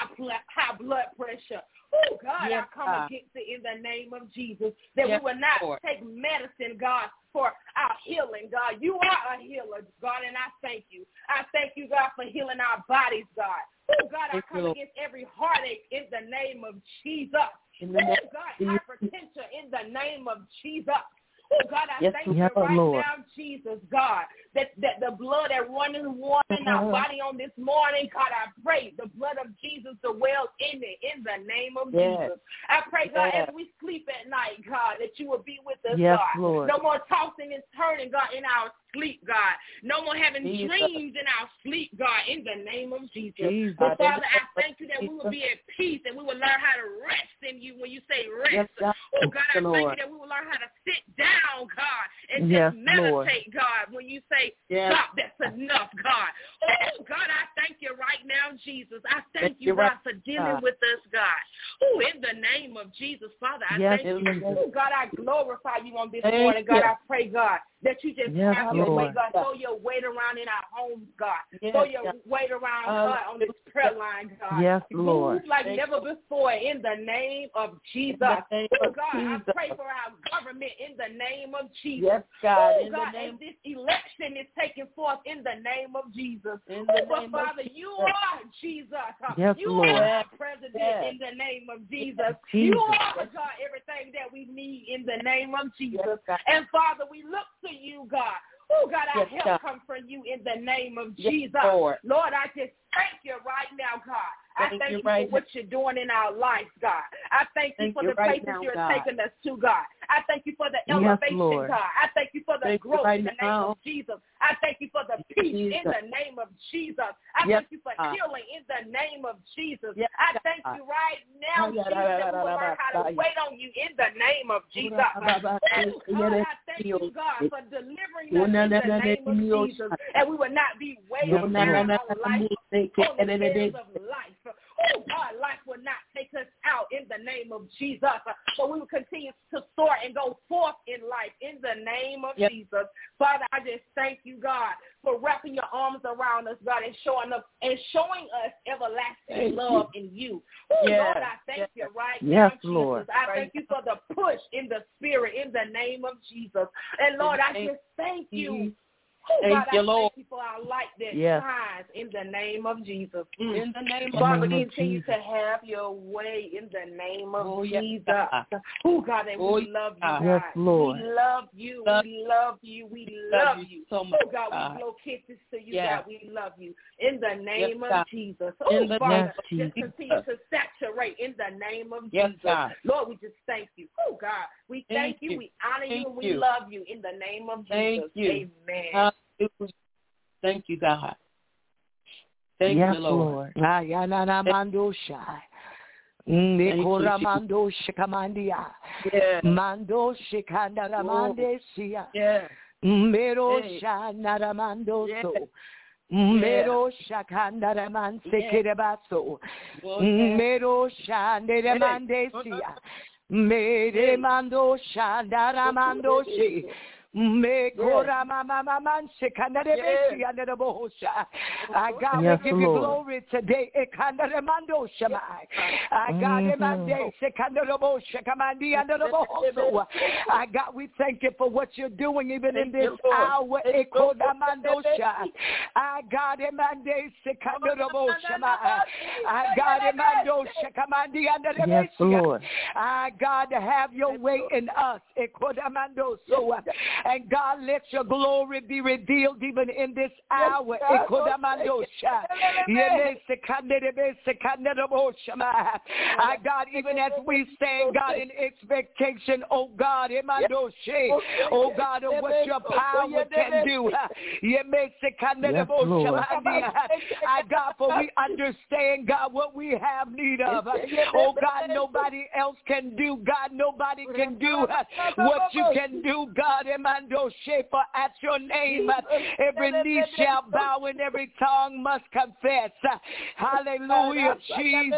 high blood pressure. Oh, God, I come against it in the name of Jesus, that we will not take medicine, God, for our healing, God. You are a healer, God, and I thank you. I thank you, God, for healing our bodies, God. Oh, God, I come against every heartache in the name of Jesus. Oh, God, hypertension in the name of Jesus. Oh, God, I thank you right now, Jesus, God, that the blood that running in our body on this morning, God, I pray the blood of Jesus dwells in it in the name of Jesus. I pray, God, as we sleep at night, God, that you will be with us, God. No more tossing and turning, God, in our sleep, God. No more having dreams in our sleep, God, in the name of Jesus. But, Father, I thank you that we will be at peace and we will learn how to rest in you when you say rest. Oh, God, I thank you that we will learn how to sit down, God, and just meditate, God, when you say stop, that's enough, God. Oh, God, I thank you right now, Jesus. I thank you, God, for dealing with us, God. Oh, in the name of Jesus, Father, I thank you. Oh, God, I glorify you on this morning, God. I pray, God, that you just have your way, God. Throw your weight around in our homes, God. Throw your weight around, God, on this prayer line, God. Move like never before in the name of Jesus. Oh, God, I pray for our government in the name of Jesus. Yes, God. Oh, God, as this election is taking forth in the name of Jesus. But, Father, you are Jesus. You are our president in the name of Jesus. You are, God, everything that we need in the name of Jesus. And, Father, we look to you, God. Oh, God, our help comes from you in the name of Jesus. Lord, I just thank you right now, God. I thank you for what you're doing in our lives, God. I thank you for the places you're taking us to, God. I thank you for the elevation, God. I thank you for the growth in the name of Jesus. I thank you for the peace in the name of Jesus. I thank you for healing in the name of Jesus. I thank you right now, Jesus, that we will learn how to wait on you in the name of Jesus. God, I thank you, God, for delivering us in the name of Jesus. And we will not be waiting down our life on the cares of life. Oh, God, life will not take us out in the name of Jesus. But we will continue to soar and go forth in life in the name of Jesus. Father, I just thank you, God, for wrapping your arms around us, God, and showing us everlasting love in you. Oh, Lord, I thank you right now, Jesus. Lord. I thank you for the push in the spirit in the name of Jesus. And Lord, I just thank you. Oh, God, I thank you for our light that shines in the name of Jesus. In the name of God, continue to have your way in the name of Jesus. Oh, God, and we love you, God. Yes, Lord. We love you. We love you. We love you so much. Oh, God, we blow kisses to you, God. We love you in the name of Jesus. Oh, Father, just continue to saturate in the name of Jesus. Lord, we just thank you. Oh, God, we thank you. We honor you, and we love you in the name of Jesus. Amen. Thank you, God. Thank you, Lord. Mando shikamandia. Mando shikandara mandesia. Mero shanaramando so. Mero shakandara mansekirebaso. Mero shandere mandesia. Mere mando shandara mando shi. I God, we give you glory today. I God, we thank you for what you're doing even in this hour. I God, yes, Lord. I God, have your way in us. And God, let your glory be revealed even in this hour. I God, even as we stand, God, in expectation, oh God, oh God, of what your power can do. I God, for we understand, God, what we have need of. Oh God, nobody else can do. God, nobody can do what you can do, God. For at your name every knee shall bow and every tongue must confess. Hallelujah, Jesus.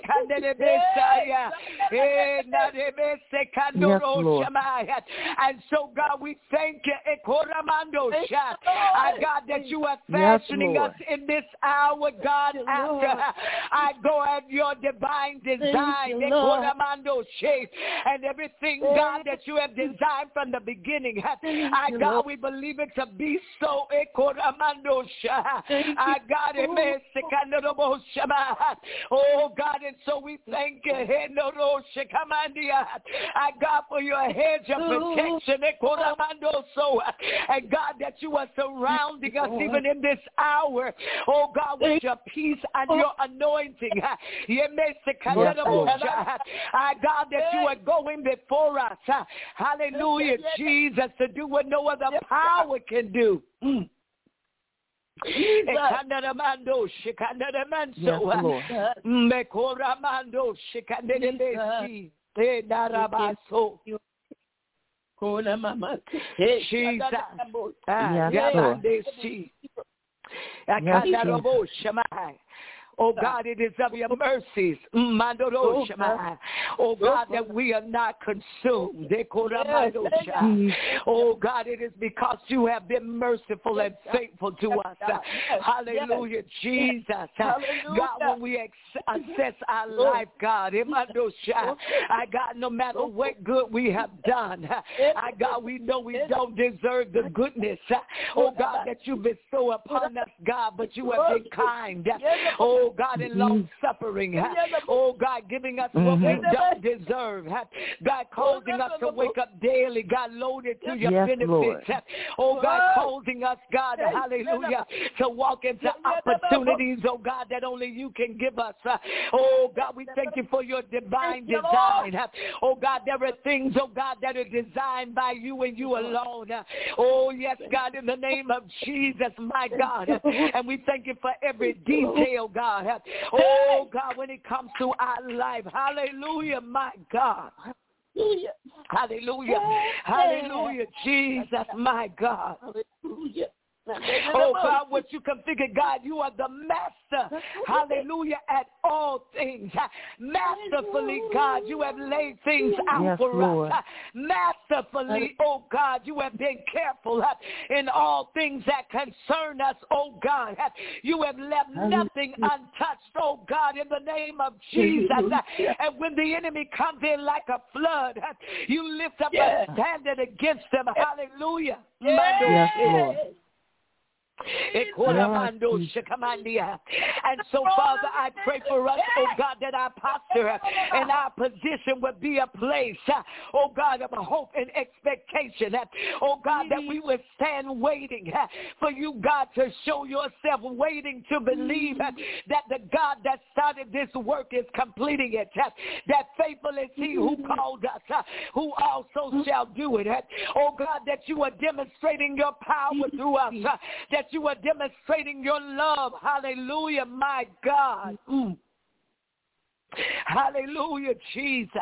Yes, Lord. And so, God, we thank you, God, that you are fashioning us in this hour, God, after I go at your divine design. And everything, God, that you have designed from the beginning. I God, we believe it to be so. I God, oh God, and so we thank you. I God, for your hedge of protection. And God, that you are surrounding us even in this hour. Oh God, with your peace and your anointing. I God, that you are going before us. Hallelujah, Jesus, to do what no other power can do. Yes, Oh God, it is of your mercies, oh God, that we are not consumed. Oh God, it is because you have been merciful and faithful to us. Hallelujah, Jesus. God, when we assess our life, God, I God, no matter what good we have done, I God, we know we don't deserve the goodness, oh God, that you bestow upon us, God, but you have been kind. Oh God, in long suffering. Oh God, giving us what we don't deserve. God, causing us to wake up daily, God, loaded to your benefits. Lord. Oh, God, causing us, God, hallelujah, to walk into opportunities, oh, God, that only you can give us. Oh, God, we thank you for your divine design. Oh, God, there are things, oh, God, that are designed by you and you alone. Oh, yes, God, in the name of Jesus, my God. And we thank you for every detail, God. Oh, God, when it comes to our life. Hallelujah, my God. Hallelujah. Hallelujah, Jesus, my God. Hallelujah. Oh, God, what you configure, God, you are the master, hallelujah, at all things. Masterfully, God, you have laid things out for us. Masterfully, oh, God, you have been careful in all things that concern us, oh, God. You have left nothing untouched, oh, God, in the name of Jesus. And when the enemy comes in like a flood, you lift up a standard against them. Hallelujah. Yes, Lord. And so, Father, I pray for us, oh God, that our posture and our position would be a place, oh God, of hope and expectation. Oh God, that we would stand waiting for you, God, to show yourself, waiting to believe that the God that started this work is completing it. That faithful is he who called us, who also shall do it. Oh God, that you are demonstrating your power through us, that you are demonstrating your love. Hallelujah, my God. Hallelujah, Jesus.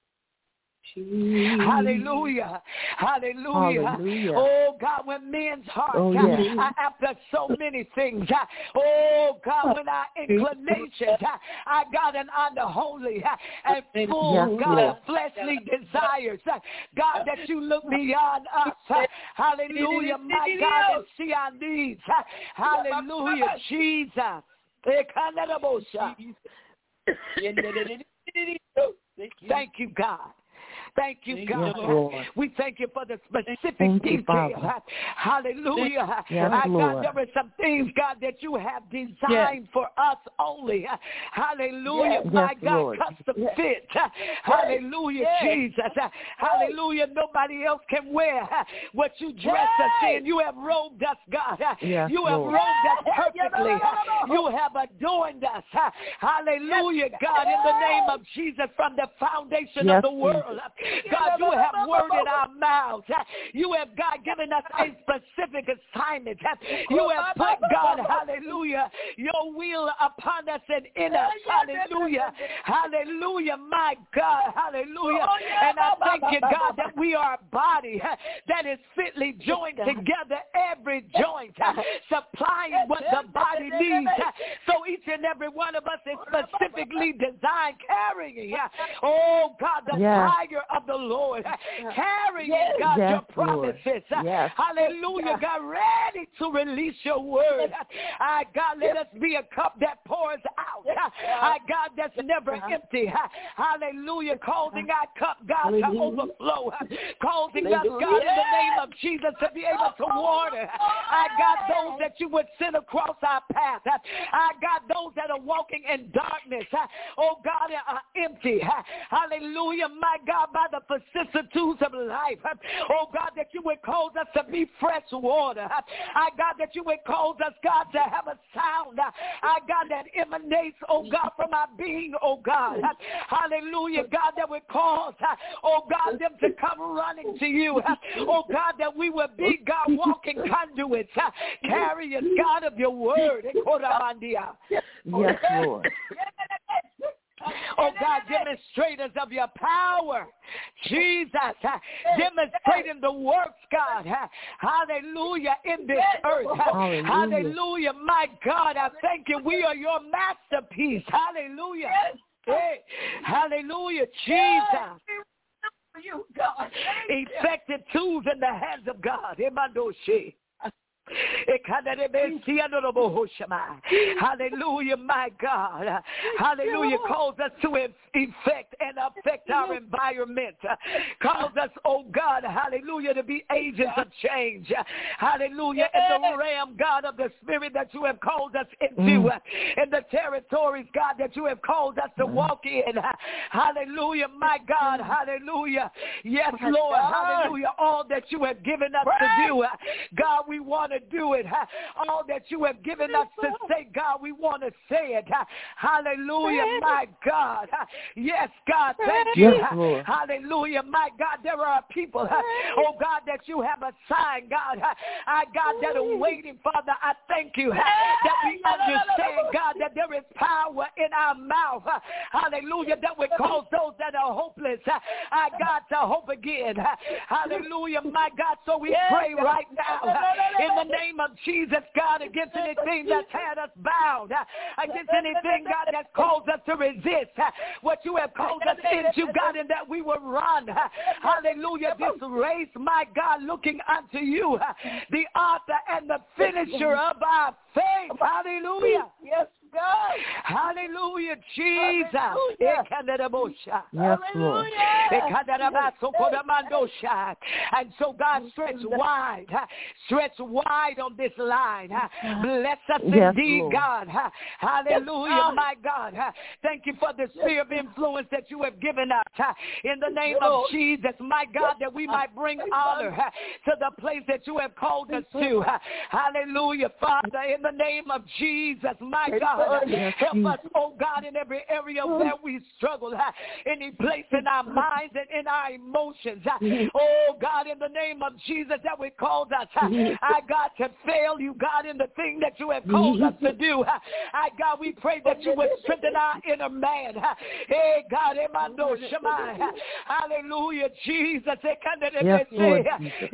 Hallelujah. Hallelujah. Hallelujah. Oh, God, when men's hearts are after so many things. Oh, God, when our inclinations are God and unholy and full, God, of fleshly desires. God, that you look beyond us. Hallelujah, my God, and see our needs. Hallelujah, Jesus. Thank you, God. Thank you, God. Yes, we thank you for the specific detail. Hallelujah. Yes, God, there are some things, God, that you have designed for us only. Hallelujah, my God, custom fit. Hallelujah, Jesus. Hallelujah, nobody else can wear what you dress us in. You have robed us, God. You have robed us perfectly. You have adorned us. Hallelujah, God, in the name of Jesus, from the foundation of the world. God, you have word in our mouths. You have, God, given us a specific assignment. You have put, God, hallelujah, your will upon us and in us. Hallelujah. Hallelujah, my God. Hallelujah. And I thank you, God, that we are a body that is fitly joined together, every joint, supplying what the body needs. So each and every one of us is specifically designed, carrying, oh, God, the fire of the Lord, carrying, God, your promises. Hallelujah, God, ready to release your word. God, let us be a cup that pours out. God, that's never empty. Hallelujah, causing our cup, God, to overflow. Causing us, God, in the name of Jesus, to be able to water. God, those that you would send across our path. God, those that are walking in darkness. Oh, God, are empty. Hallelujah, my God, by the vicissitudes of life. Oh, God, that you would cause us to be fresh water. God, that you would cause us, God, to have a sound. God, that emanates, oh, God, from our being, oh, God. Hallelujah, God, that would cause, oh, God, them to come running to you. Oh, God, that we would be, God, walking conduits, carriers, God, of your word. Yes, Lord. Oh, God, demonstrators of your power. Jesus, demonstrating the works, God. Hallelujah, in this earth. Hallelujah, my God, I thank you. We are your masterpiece. Hallelujah. Hey, hallelujah, Jesus. You, God. Effective tools in the hands of God. Hallelujah, my God. Hallelujah. Calls us to effect and affect our environment. Calls us, oh God, hallelujah, to be agents of change. Hallelujah. In the realm, God, of the spirit that you have called us into. In the territories, God, that you have called us to walk in. Hallelujah, my God. Hallelujah. Yes, Lord. Hallelujah. All that you have given us to do. God, we want to do it. All that you have given us to say, God, we want to say it. Hallelujah, my God. Yes, God, thank you. Lord. Hallelujah, my God. There are people, oh God, that you have assigned, God. God, that are waiting, Father. I thank you that we understand, God, that there is power in our mouth. Hallelujah, that would cause those that are hopeless, God, to hope again. Hallelujah, my God. So we pray right now in the name of Jesus, God, against anything that's had us bound, against anything, God, that's caused us to resist what you have called us into, God, and that we will run. Hallelujah, this race, my God, looking unto you, the author and the finisher of our faith. Hallelujah. Yes, God. Hallelujah, Jesus. Hallelujah. Yes, Lord. And so, God, stretch wide on this line. Bless us indeed, Lord. God. Hallelujah, my God. Thank you for the sphere of influence that you have given us. In the name of Jesus, my God, that we might bring honor to the place that you have called us to. Hallelujah, Father, in the name of Jesus, my God. Help us, oh God, in every area where we struggle, any place in our minds and in our emotions. Oh God, in the name of Jesus, that we called us, I God, to fail you, God, in the thing that you have called us to do. I God, we pray that you would strengthen our inner man. Hey God, hallelujah, Jesus. Yes, Lord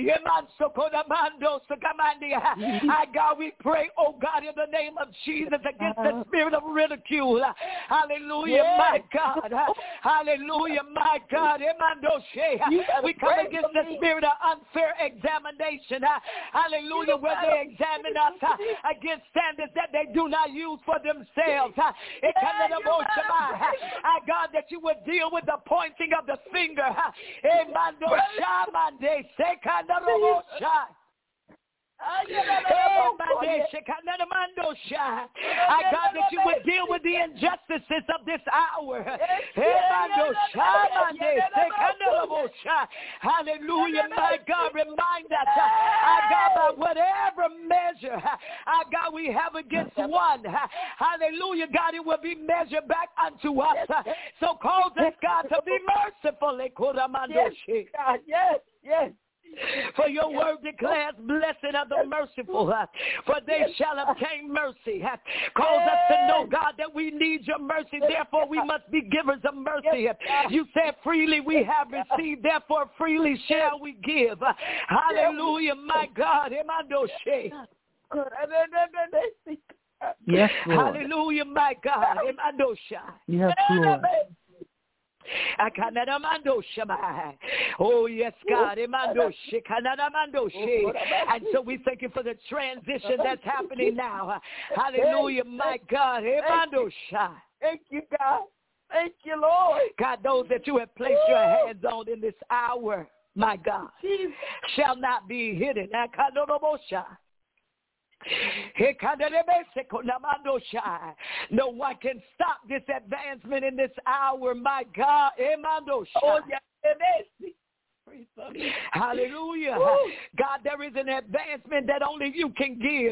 I God, we pray, oh God, in the name of Jesus, against the spirit of ridicule. Hallelujah, my God. Hallelujah, my God. We come against the spirit of unfair examination. Hallelujah, where they examine us against standards that they do not use for themselves. I God, that you would deal with the pointing of the finger. I God, that you would deal with the injustices of this hour. Hallelujah, my God, remind us, I God, by whatever measure, I God, we have against one, hallelujah, God, it will be measured back unto us. So cause us, God, to be merciful. Yes, God, yes. For your word declares, blessed are the merciful, for they shall obtain mercy. Cause us to know, God, that we need your mercy. Therefore, we must be givers of mercy. You said freely we have received, therefore freely shall we give. Hallelujah, my God. Yes, Lord. Hallelujah, my God. Yes, Lord. Oh, yes, God. And so we thank you for the transition that's happening now. Hallelujah, my God. Thank you, God. Thank you, Lord. God, those that you have placed your hands on in this hour, my God, shall not be hidden. No one can stop this advancement in this hour, my God. Hallelujah. God, there is an advancement that only you can give.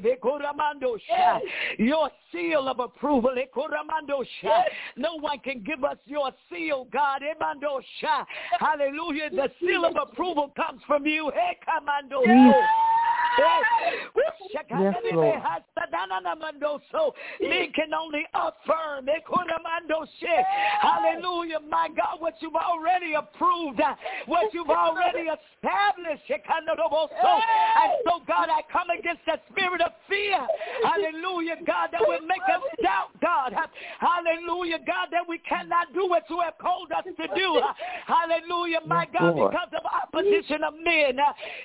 Your seal of approval. No one can give us your seal, God. Hallelujah. The seal of approval comes from you. Yes, Lord. Men can only affirm. Hallelujah, my God, what you've already approved, what you've already established. And so, God, I come against that spirit of fear. Hallelujah, God, that will make us doubt, God. Hallelujah, God, that we cannot do what you have called us to do. Hallelujah, my God, because of opposition of men.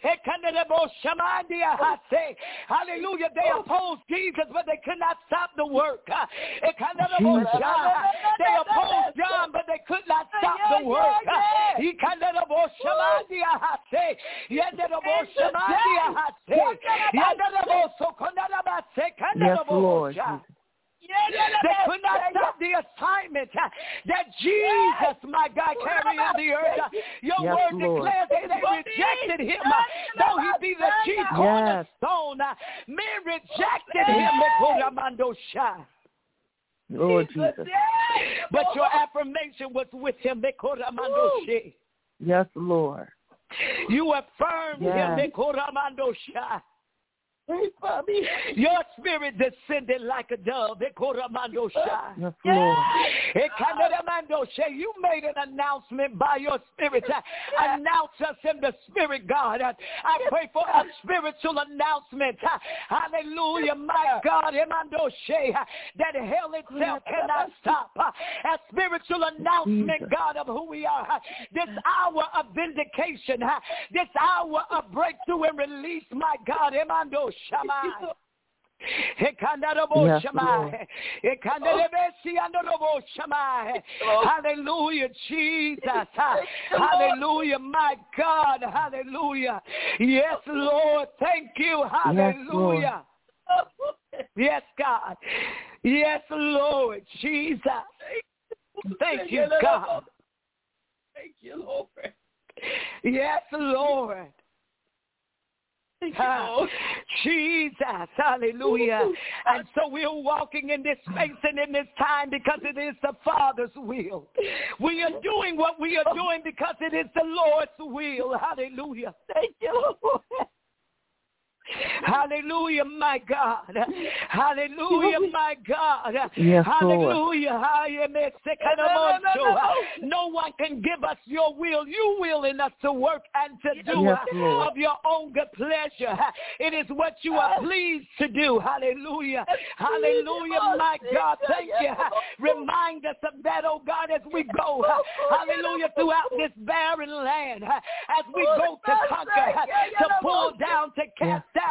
Hallelujah. They opposed Jesus, but they could not stop the work. They opposed John, but they could not stop the work. Yes, Lord. They could not stop the assignment that Jesus, my God, carried on the earth. Your word declares that they rejected him. Though he be the chief cornerstone, men rejected him. Lord Jesus. But your affirmation was with him. Yes, Lord. You affirmed him. Your spirit descended like a dove. Yes, Lord. You made an announcement by your spirit. Announce us in the spirit, God. I pray for a spiritual announcement. Hallelujah, my God. That hell itself cannot stop. A spiritual announcement, God, of who we are. This hour of vindication. This hour of breakthrough and release, my God. Hallelujah, Jesus. Hallelujah, my God. Hallelujah. Yes, Lord. Thank you. Hallelujah. Yes, God. Yes, Lord Jesus. Thank you, God. Thank you, Lord. Yes, Lord. Jesus, hallelujah. And so we're walking in this space and in this time because it is the Father's will. We are doing what we are doing because it is the Lord's will. Hallelujah. Thank you, Lord. Hallelujah, my God. Hallelujah, my God. Yes, hallelujah. No one can give us your will. You will in us to work and to do of your own good pleasure. It is what you are pleased to do. Hallelujah. Hallelujah, my God. Thank you. Remind us of that, oh God, as we go. Hallelujah, throughout this barren land. As we go to conquer, to pull down, to cast down.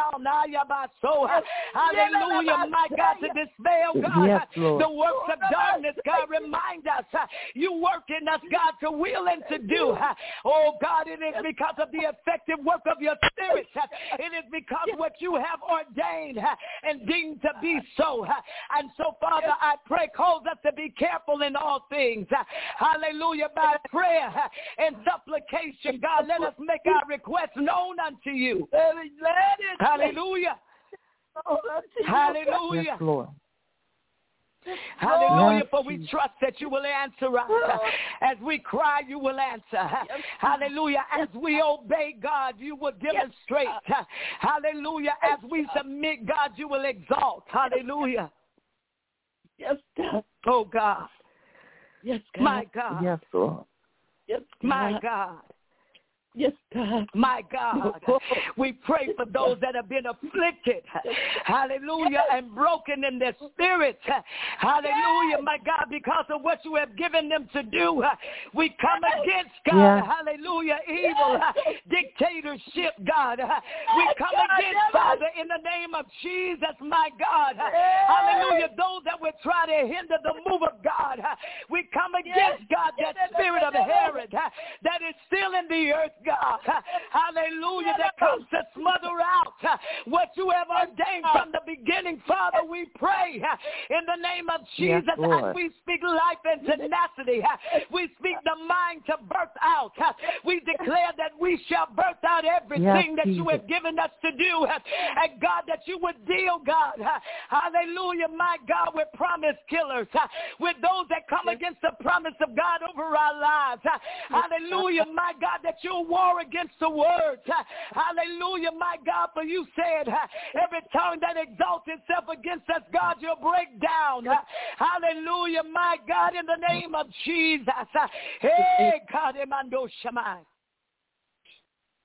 Hallelujah, my God, to dispel, God, the works of darkness. God, remind us, you work in us, God, to will and to do. Oh, God, it is because of the effective work of your spirit. It is because what you have ordained and deemed to be so. And so, Father, I pray, cause us to be careful in all things. Hallelujah, by prayer and supplication. God, let us make our requests known unto you. Hallelujah. Hallelujah. Yes, Lord. Hallelujah, for we trust that you will answer us. As we cry, you will answer. Hallelujah. As we obey, God, you will demonstrate. Hallelujah. As we submit, God, you will exalt. Hallelujah. Yes, God. Oh, God. Yes, God. My God. Yes, Lord. Yes, God. My God. Yes, God. My God, we pray for those that have been afflicted, hallelujah, and broken in their spirits, hallelujah, my God, because of what you have given them to do. We come against, God, hallelujah, evil, dictatorship, God. We come against, Father, in the name of Jesus, my God, hallelujah, those that would try to hinder the move of God. We come against, God, that spirit of Herod that is still in the earth, God, hallelujah, that comes to smother out what you have ordained from the beginning. Father, we pray in the name of Jesus, and we speak life and tenacity. We speak the mind to birth out. We declare that we shall birth out everything that you have given us to do. And God, that you would deal, God, hallelujah, my God, with promise killers, with those that come against the promise of God over our lives. Hallelujah, my God, that you'll war against the words. Hallelujah, my God, for you said every tongue that exalts itself against us, God, you'll break down. Hallelujah, my God, in the name of Jesus. Hey, God, Emando Shamai.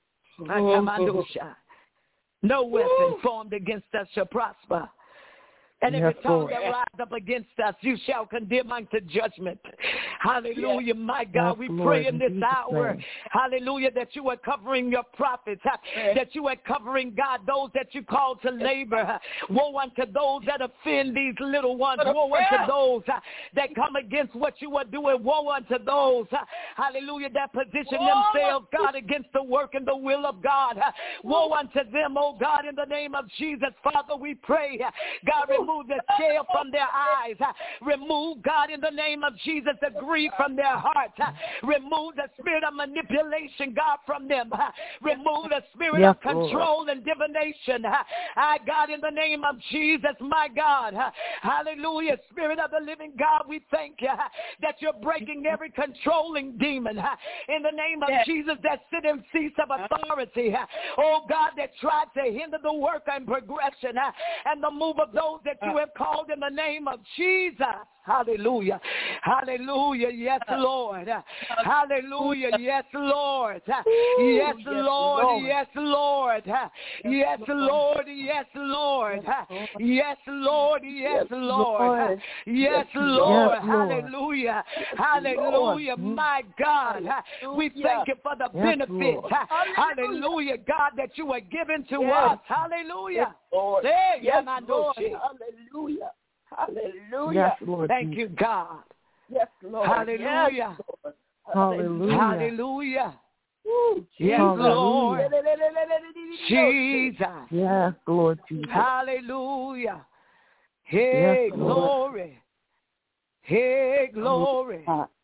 No weapon formed against us shall prosper. And every tongue that rise up against us, you shall condemn unto judgment. Hallelujah, my God. We pray in this hour, hallelujah, that you are covering your prophets, that you are covering, God, those that you call to labor. Woe unto those that offend these little ones. Woe unto those that come against what you are doing. Woe unto those, hallelujah, that position themselves, God, against the work and the will of God. Woe unto them, oh God, in the name of Jesus. Father, we pray, God, remove the scale from their eyes. Remove, God, in the name of Jesus, the greed from their hearts. Remove the spirit of manipulation, God, from them. Remove the spirit of control and divination. God, in the name of Jesus, my God. Hallelujah. Spirit of the living God, we thank you that you're breaking every controlling demon in the name of Jesus that sit in seats of authority. Oh, God, that tried to hinder the work and progression and the move of those that you have called in the name of Jesus. Hallelujah. Hallelujah. Yes, Lord. Hallelujah. Yes, Lord. Yes, Lord. Yes, Lord. Yes, Lord. Yes, Lord. Yes, Lord. Yes, Lord. Yes, Lord. Hallelujah. Hallelujah. My God. We thank you for the benefits. Hallelujah, God, that you are giving to us. Hallelujah. Yes, Lord. Hallelujah. Hallelujah. Yes, Lord. Thank you, God. Yes, Lord. Hallelujah. Yes, Lord. Hallelujah. Hallelujah. Ooh, Yes, Lord. Jesus. Yes, Lord Jesus. Hallelujah. Hey, Yes, Lord. glory. Hey, glory.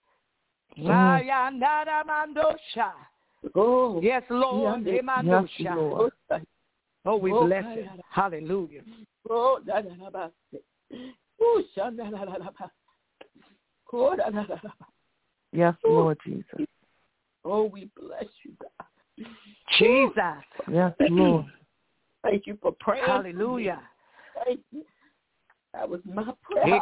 Oh, yes, Lord. Yes, Lord. Oh, we bless you. Hallelujah. Oh, yes, Lord Jesus. Oh, we bless you, God. Jesus. Yes, Lord. Thank you for praying. Hallelujah. Thank you. That was my prayer.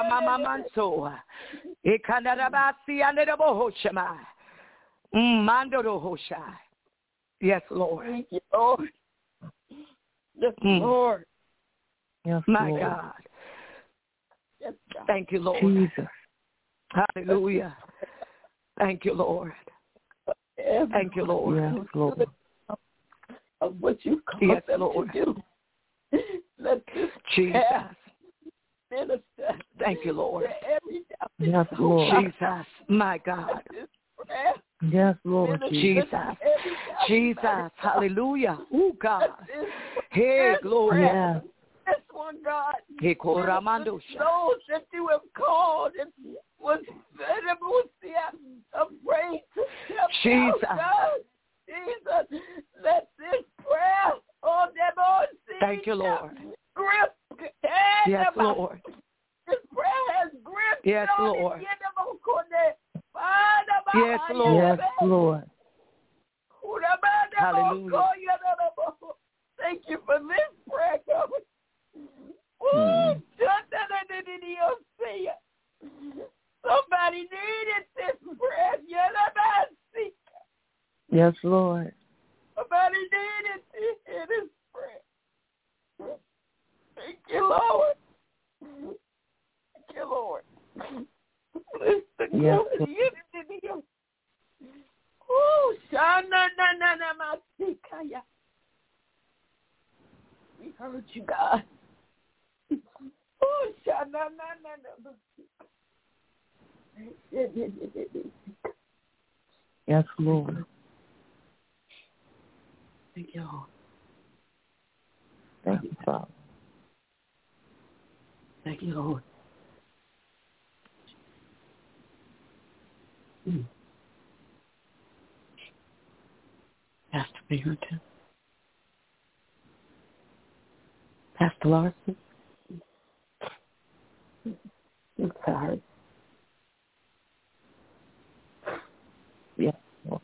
Yes, Lord. Thank you, Lord. Yes, Lord. Yes, my Lord. God. Yes, God. Thank you, Lord. Jesus. Hallelujah. Thank you, Lord. Thank you, Lord. Yes, Lord. Of what you call yes, them Lord. to do. Let this Jesus. Minister. Thank you, Lord. Yes, Lord. Jesus, my God. Yes, Lord. Jesus. Jesus. Hallelujah. Oh, God. Hey, glory. Yes. This one, God. Hey, Koramando. Those that you have called and was afraid to step Jesus. out, God. Jesus, let this prayer on them all see. Thank you, Lord. Grip. Yes, Lord. This prayer has grip. Yes, Lord. Yes, Yes, Lord. Yes, Lord. Hallelujah. Thank you for this prayer, God. Somebody needed this prayer. Yes, Lord. Somebody needed to hear this prayer. Thank you, Lord. Thank you, Lord. Yes, Lord. Oh, Shana na na masikaya. We heard you, God. Oh, Shana na na masikaya. Yes, Lord. Thank you, Lord. Thank you, Father. Thank you, Lord. Pastor Barrington. Pastor Larson. I'm sorry. Yes, Lord.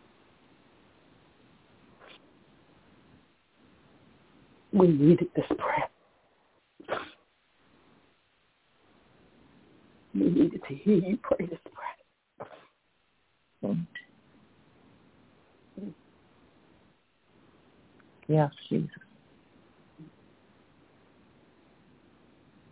We needed this prayer. We needed to hear you pray this prayer. Yes, Jesus.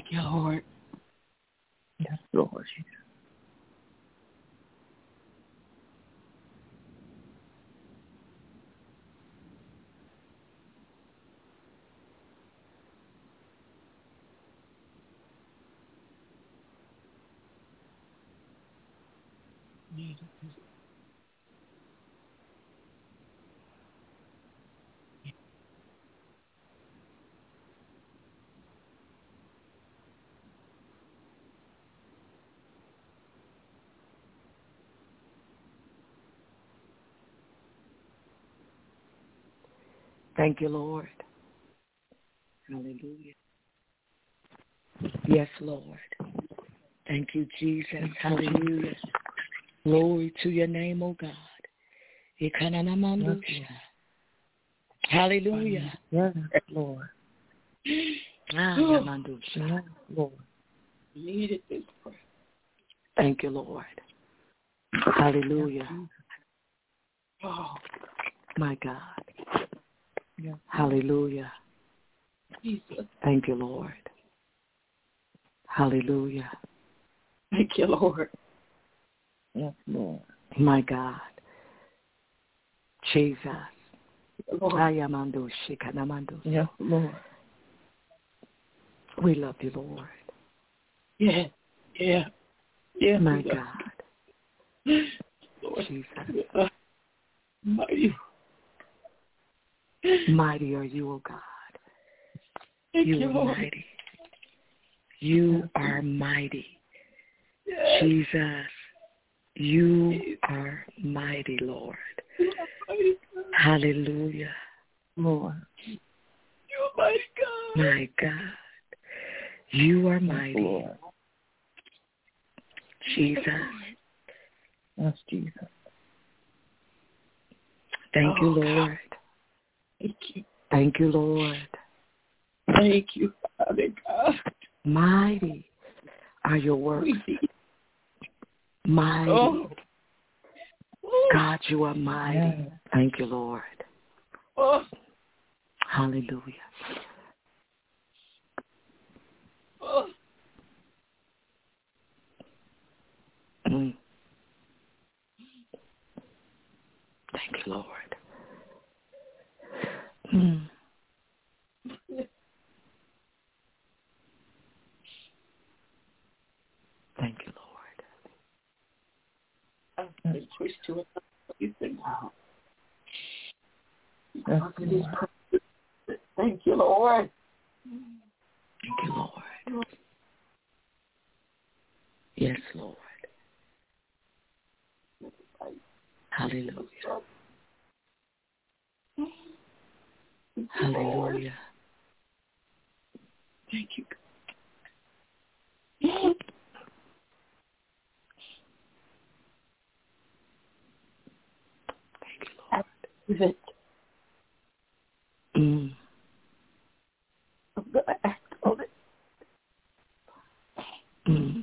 you, Lord. Yes, Lord. Thank you, Lord. Hallelujah. Yes, Lord. Thank you, Jesus. Hallelujah. Glory to your name, O God. Hallelujah. Yes, Lord. Yes, Lord. Needed this prayer. Thank you, Lord. Hallelujah. Oh, my God. Yes. Hallelujah. Jesus. Thank you, Lord. Hallelujah. Thank you, Lord. Yes, Lord. My God. Jesus. Lord. Yes, Lord. We love you, Lord. Yeah. Yeah. Yeah. My God. Lord. Jesus. Mighty. Mighty are you, O God. Thank you you, are Lord. mighty. You are mighty. Yes. Jesus, you are mighty, Lord. Mighty God. Hallelujah. Lord. You are mighty God. My God. You are mighty. Lord. Jesus. Yes, Jesus. Thank you, Lord. Thank you. Thank you, Lord. Thank you, Father God. Mighty are your works. Mighty. Oh. God, you are mighty. Yes. Thank you, Lord. Oh. Hallelujah. Oh. Mm. Thank you, Lord. Mm. Thank you, Lord. I've been pushed to it. You think now. Yes, Thank you, Lord. Thank you, Lord. Yes, Lord. Hallelujah. Hallelujah. Thank you. Thank you, Lord. It. Mm. I'm going to act on it. Mm.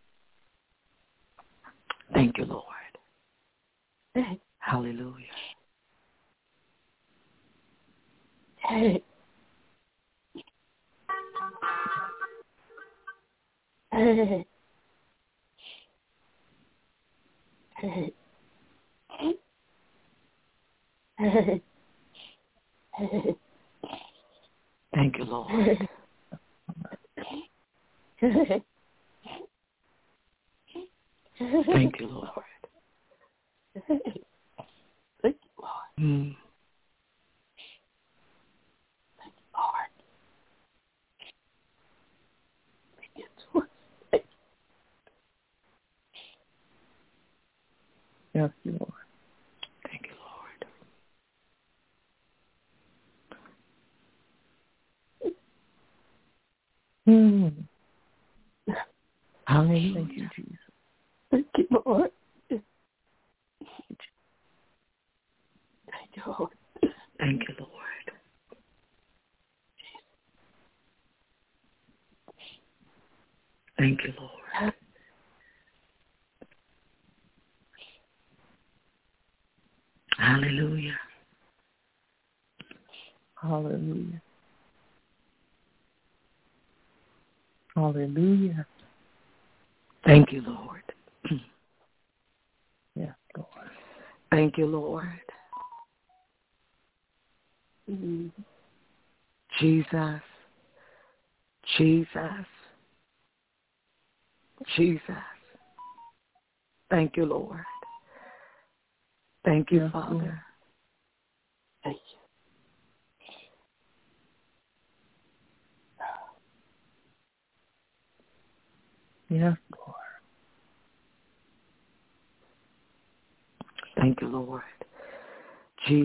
Thank you, Lord. Hallelujah. Hey. Hey. Hey. Hey. Hey. Thank you, Lord. Thank you, Lord. Thank you, Lord. Mm. Thank you, Lord. Thank you, Lord. Thank Yes, Lord. Thank you, Lord. Hallelujah. Thank you, Jesus. Thank you, Lord. Thank you, Lord. Thank you, Lord. Thank you, Lord. Hallelujah. Hallelujah. Hallelujah. Thank you, Lord. Yes, Lord. Thank you, Lord. Jesus. Jesus. Jesus. Thank you, Lord. Thank you, Yes, Father. Lord. Thank you. Yes, Lord. Thank you, Lord. Jesus.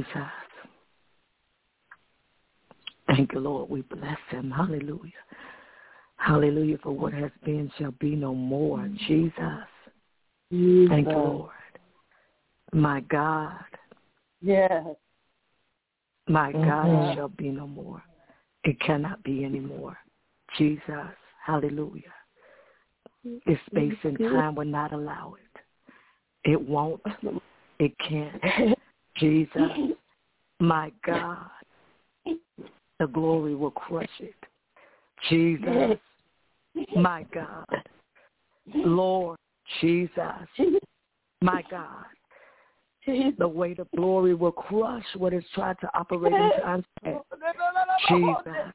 Thank you, Lord. We bless him. Hallelujah. Hallelujah. For what has been shall be no more. Jesus. Thank you, Lord. My God. Yes. My God, it shall be no more. It cannot be anymore. Jesus. Hallelujah. This space and time will not allow it. It won't. It can't. Jesus. My God. The glory will crush it. Jesus. My God. Lord. Jesus. My God. The weight of glory will crush what has tried to operate into unsteady. Jesus.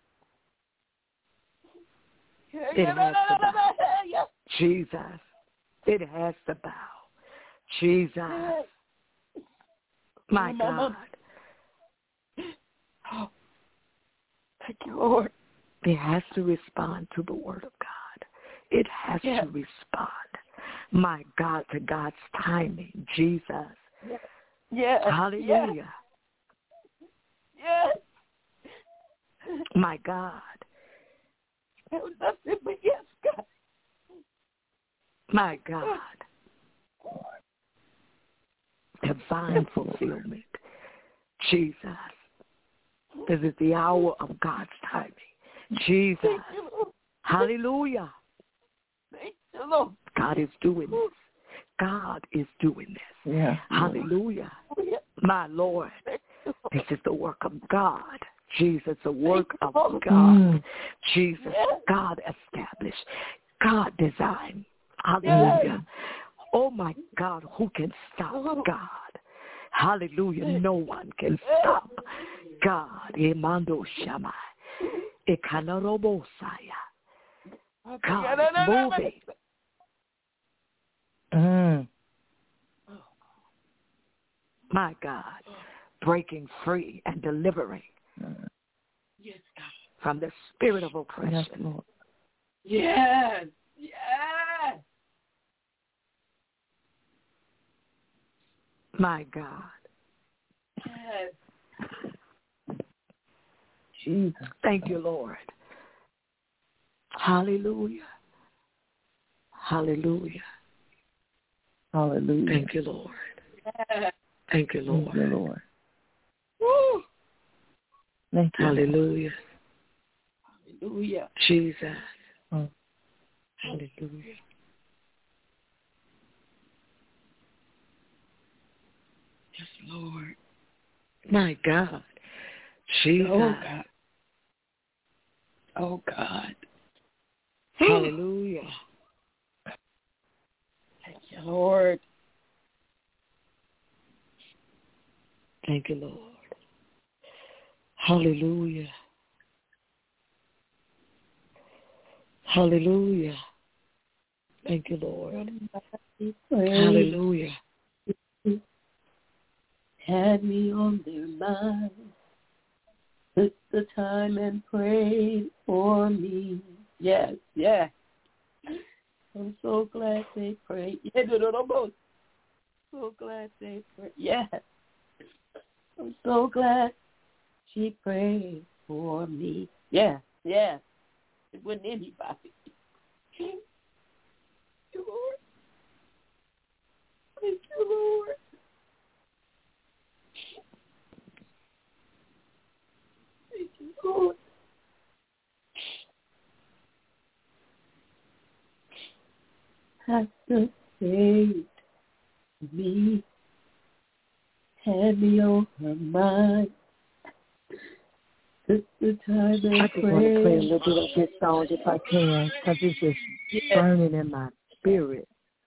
It has to bow. Jesus. It has to bow. Jesus. My God. Thank you, Lord. It has to respond to the word of God. It has to respond, my God, to God's timing. Jesus. Yes. Hallelujah. Yes. My God. Nothing but yes, God. My God. Divine fulfillment. Jesus. This is the hour of God's timing. Jesus. Hallelujah. Thank you, Lord. God is doing this. God is doing this. Yeah. Hallelujah. My Lord. This is the work of God. Jesus, the work of God. Jesus, God established. God designed. Hallelujah. Oh, my God, who can stop God? Hallelujah. No one can stop God. Emando Shammai. Ekanarobosaya. God is moving. My God, breaking free and delivering from the spirit of oppression. Yes. Yes. My God. Yes. Jesus. Thank you, Lord. Hallelujah. Hallelujah. Hallelujah. Thank you, Lord. Yes. Thank you, Lord. Thank you, Lord. Woo. Thank you. Hallelujah. Hallelujah. Jesus. Oh. Hallelujah. Yes, Lord. My God. Jesus. Oh, God. Oh, God. Hallelujah. Thank you, Lord. Thank you, Lord. Hallelujah. Hallelujah. Thank you, Lord. Hallelujah. Had me on their mind. Took the time and prayed for me. Yes, yes. I'm so glad they prayed. Yeah, so glad they prayed. Yes. I'm so glad she prayed for me. Yes, yes. It wasn't anybody. Thank you, Lord. Thank you, Lord. Thank you, Lord. Pastor saved me, had me on her mind. It's the time to I just want to play a little bit of this song if I can, because it's just burning in my spirit.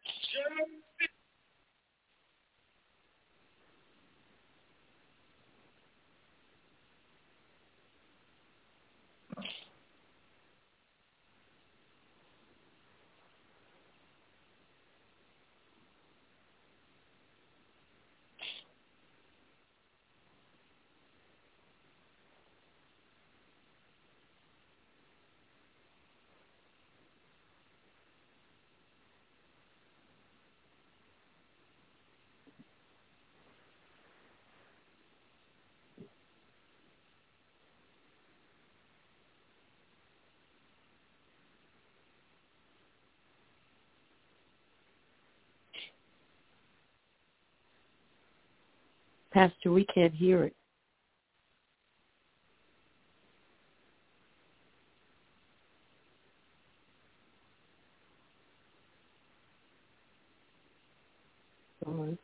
Pastor, we can't hear it. All right.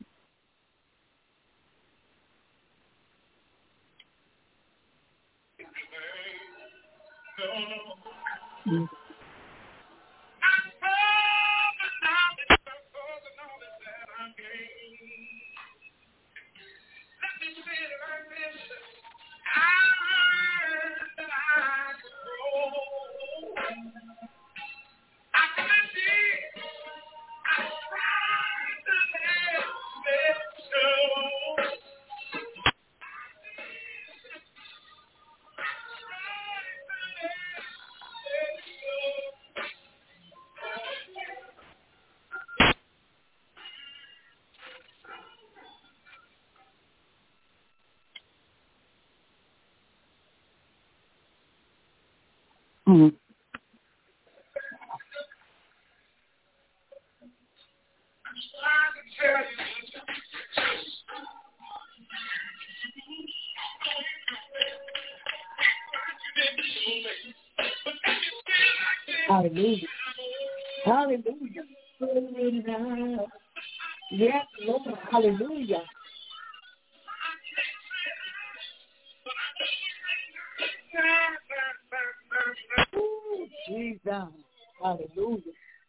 Mm-hmm. Hallelujah. Hallelujah. Yes, Lord. Hallelujah. Ooh, Jesus. Hallelujah.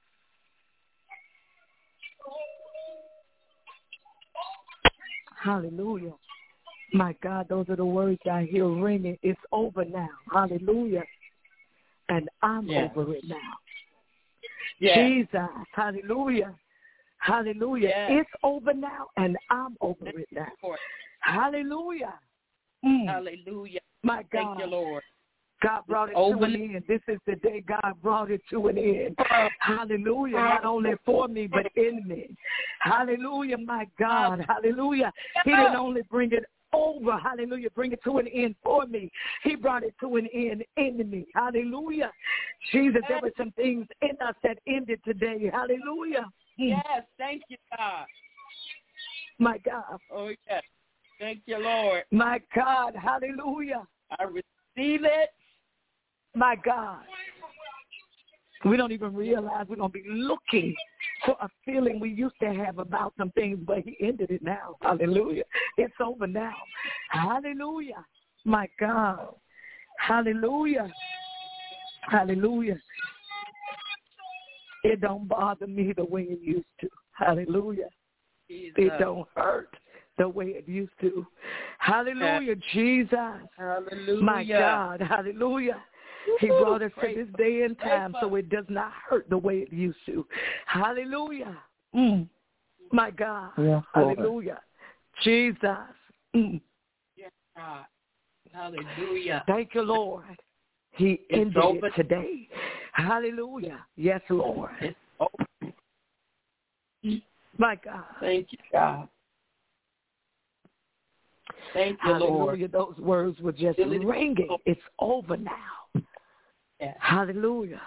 Hallelujah. My God, those are the words I hear ringing. It's over now. Hallelujah. And I'm over it now. Jesus. Hallelujah. Hallelujah. It's over now, and I'm over it now. Hallelujah. Hallelujah. My God. Thank you, Lord. God brought it to an end. This is the day God brought it to an end. Hallelujah. Not only for me, but in me. Hallelujah, my God. Hallelujah. He didn't only bring it over, hallelujah, bring it to an end for me. He brought it to an end in me. Hallelujah. Jesus, there were some things in us that ended today. Hallelujah. Yes, thank you, God. My God. Oh, yes. Thank you, Lord. My God. Hallelujah. I receive it. My God. We don't even realize we're going to be looking for a feeling we used to have about some things, but he ended it now. Hallelujah. It's over now. Hallelujah. My God. Hallelujah. Hallelujah. It don't bother me the way it used to. Hallelujah. Jesus. It don't hurt the way it used to. Hallelujah, Jesus. Hallelujah. My God. Hallelujah. He brought us to this day and time so it does not hurt the way it used to. Hallelujah. My God. Yes, hallelujah. Jesus. Yes, God. Hallelujah. Thank you, Lord. He ended it today. Hallelujah. Yes, Lord. It's over. My God. Thank you, God. Thank you, Hallelujah. Lord. Those words were just ringing. It's over now. Yes. Hallelujah.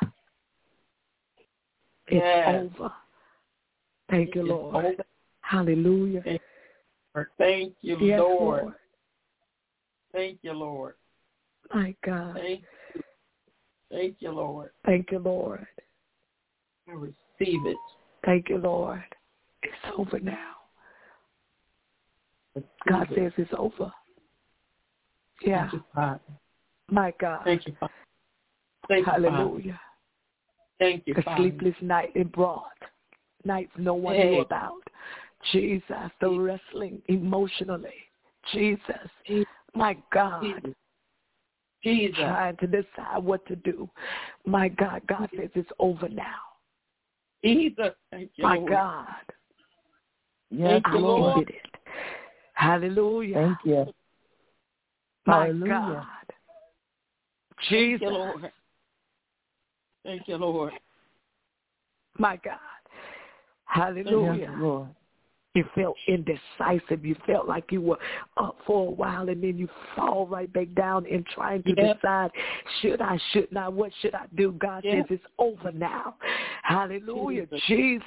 It's over. Thank you, Lord. Over. Hallelujah. Thank you, yes, Lord. Lord. Thank you, Lord. My God. Thank you. Thank you, Lord. Thank you, Lord. I receive it. Thank you, Lord. It's over now. God says it's over. Yeah. My God. Thank you, Father. Thank you, Hallelujah. Father. Thank you, the Father. sleepless night it brought. Nights no one knew about. Jesus, the wrestling emotionally. Jesus. My God. Jesus. Trying to decide what to do. My God. God says it's over now. Jesus. Thank you, My Lord. God. Yes, I Lord. did it. Hallelujah. Thank you. My Hallelujah. God. Jesus. Thank you, Lord. Thank you, Lord. My God. Hallelujah. Yes, Lord. You felt indecisive. You felt like you were up for a while and then you fall right back down in trying to decide, should I, shouldn't I, what should I do? God says it's over now. Hallelujah. Jesus.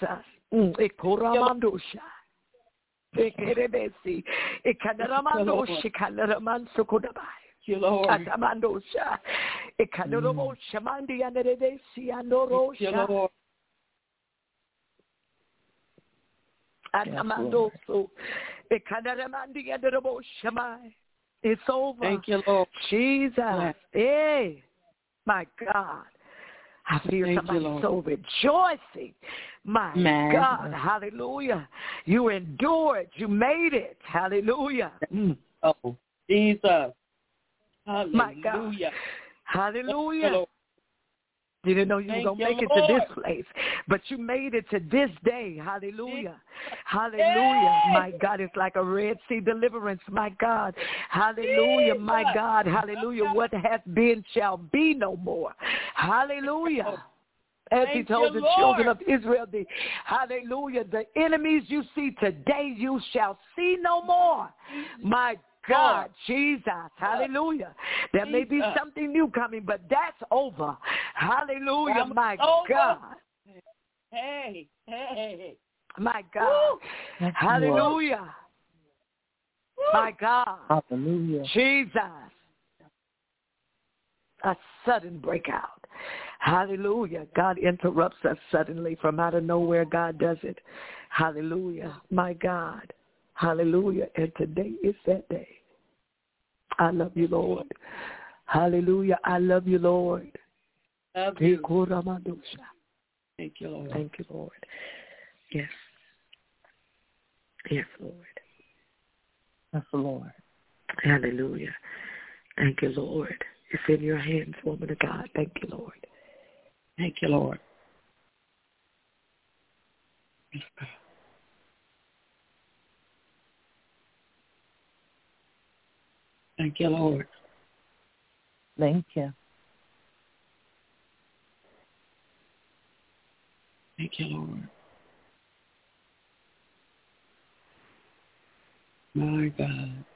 You, Lord. You, Lord. It's over. Thank you, Lord. Jesus. Hey, my God. I feel somebody so rejoicing. My God. Hallelujah. You endured. You made it. Hallelujah. Oh, Jesus. Hallelujah. My God. Hallelujah. You didn't know you were going to make it to this place, but you made it to this day. Hallelujah. Hallelujah. My God, it's like a Red Sea deliverance. My God. Hallelujah. My God. Hallelujah. What has been shall be no more. Hallelujah. As he told the children of Israel, hallelujah, the enemies you see today, you shall see no more. My God, Jesus, hallelujah. There may be something new coming, but that's over. Hallelujah, my God. Hey. My God. Hallelujah. My God. Hallelujah. Jesus. A sudden breakout. Hallelujah. God interrupts us suddenly from out of nowhere. God does it. Hallelujah. My God. Hallelujah. And today is that day. I love you, Lord. Hallelujah. I love you, Lord. Love you. Thank you, Lord. Thank you, Lord. Yes. Yes, Lord. Yes, Lord. Hallelujah. Thank you, Lord. It's in your hands, woman of God. Thank you, Lord. Thank you, Lord. Thank you, Lord. Thank you. Thank you, Lord. My God.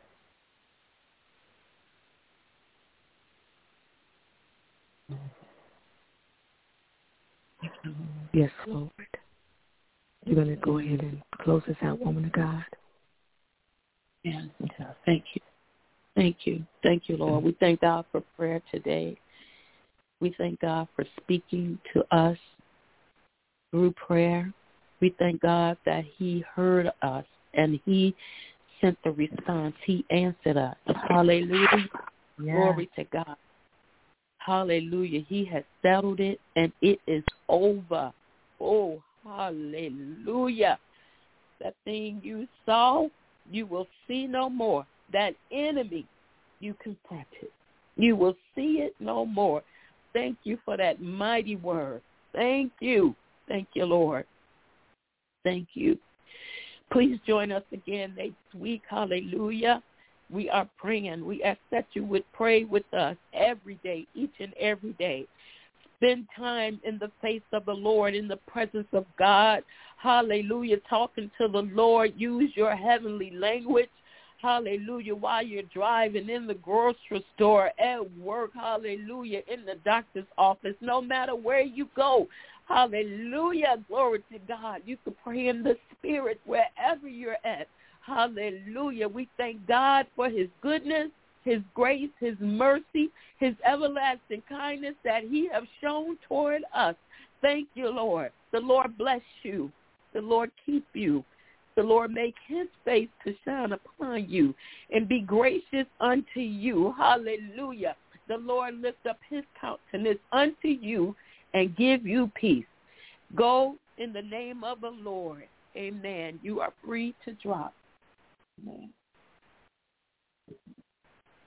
Yes, Lord. You're going to go ahead and close us out, woman of God. Yes. Thank you. Thank you. Thank you, Lord. We thank God for prayer today. We thank God for speaking to us through prayer. We thank God that he heard us and he sent the response. He answered us. Hallelujah. Yeah. Glory to God. Hallelujah. He has settled it and it is over. Oh, hallelujah. That thing you saw, you will see no more. That enemy, you confronted. You will see it no more. Thank you for that mighty word. Thank you. Thank you, Lord. Thank you. Please join us again next week. Hallelujah. We are praying. We ask that you would pray with us every day, each and every day. Spend time in the face of the Lord, in the presence of God. Hallelujah. Talking to the Lord. Use your heavenly language. Hallelujah. While you're driving, in the grocery store, at work. Hallelujah. In the doctor's office. No matter where you go. Hallelujah. Glory to God. You can pray in the Spirit wherever you're at. Hallelujah. We thank God for his goodness, his grace, his mercy, his everlasting kindness that he has shown toward us. Thank you, Lord. The Lord bless you. The Lord keep you. The Lord make his face to shine upon you and be gracious unto you. Hallelujah. the Lord lift up his countenance unto you and give you peace. Go in the name of the Lord. Amen. You are free to drop. Amen.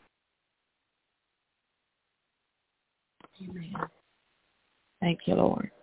Amen. Thank you, Lord.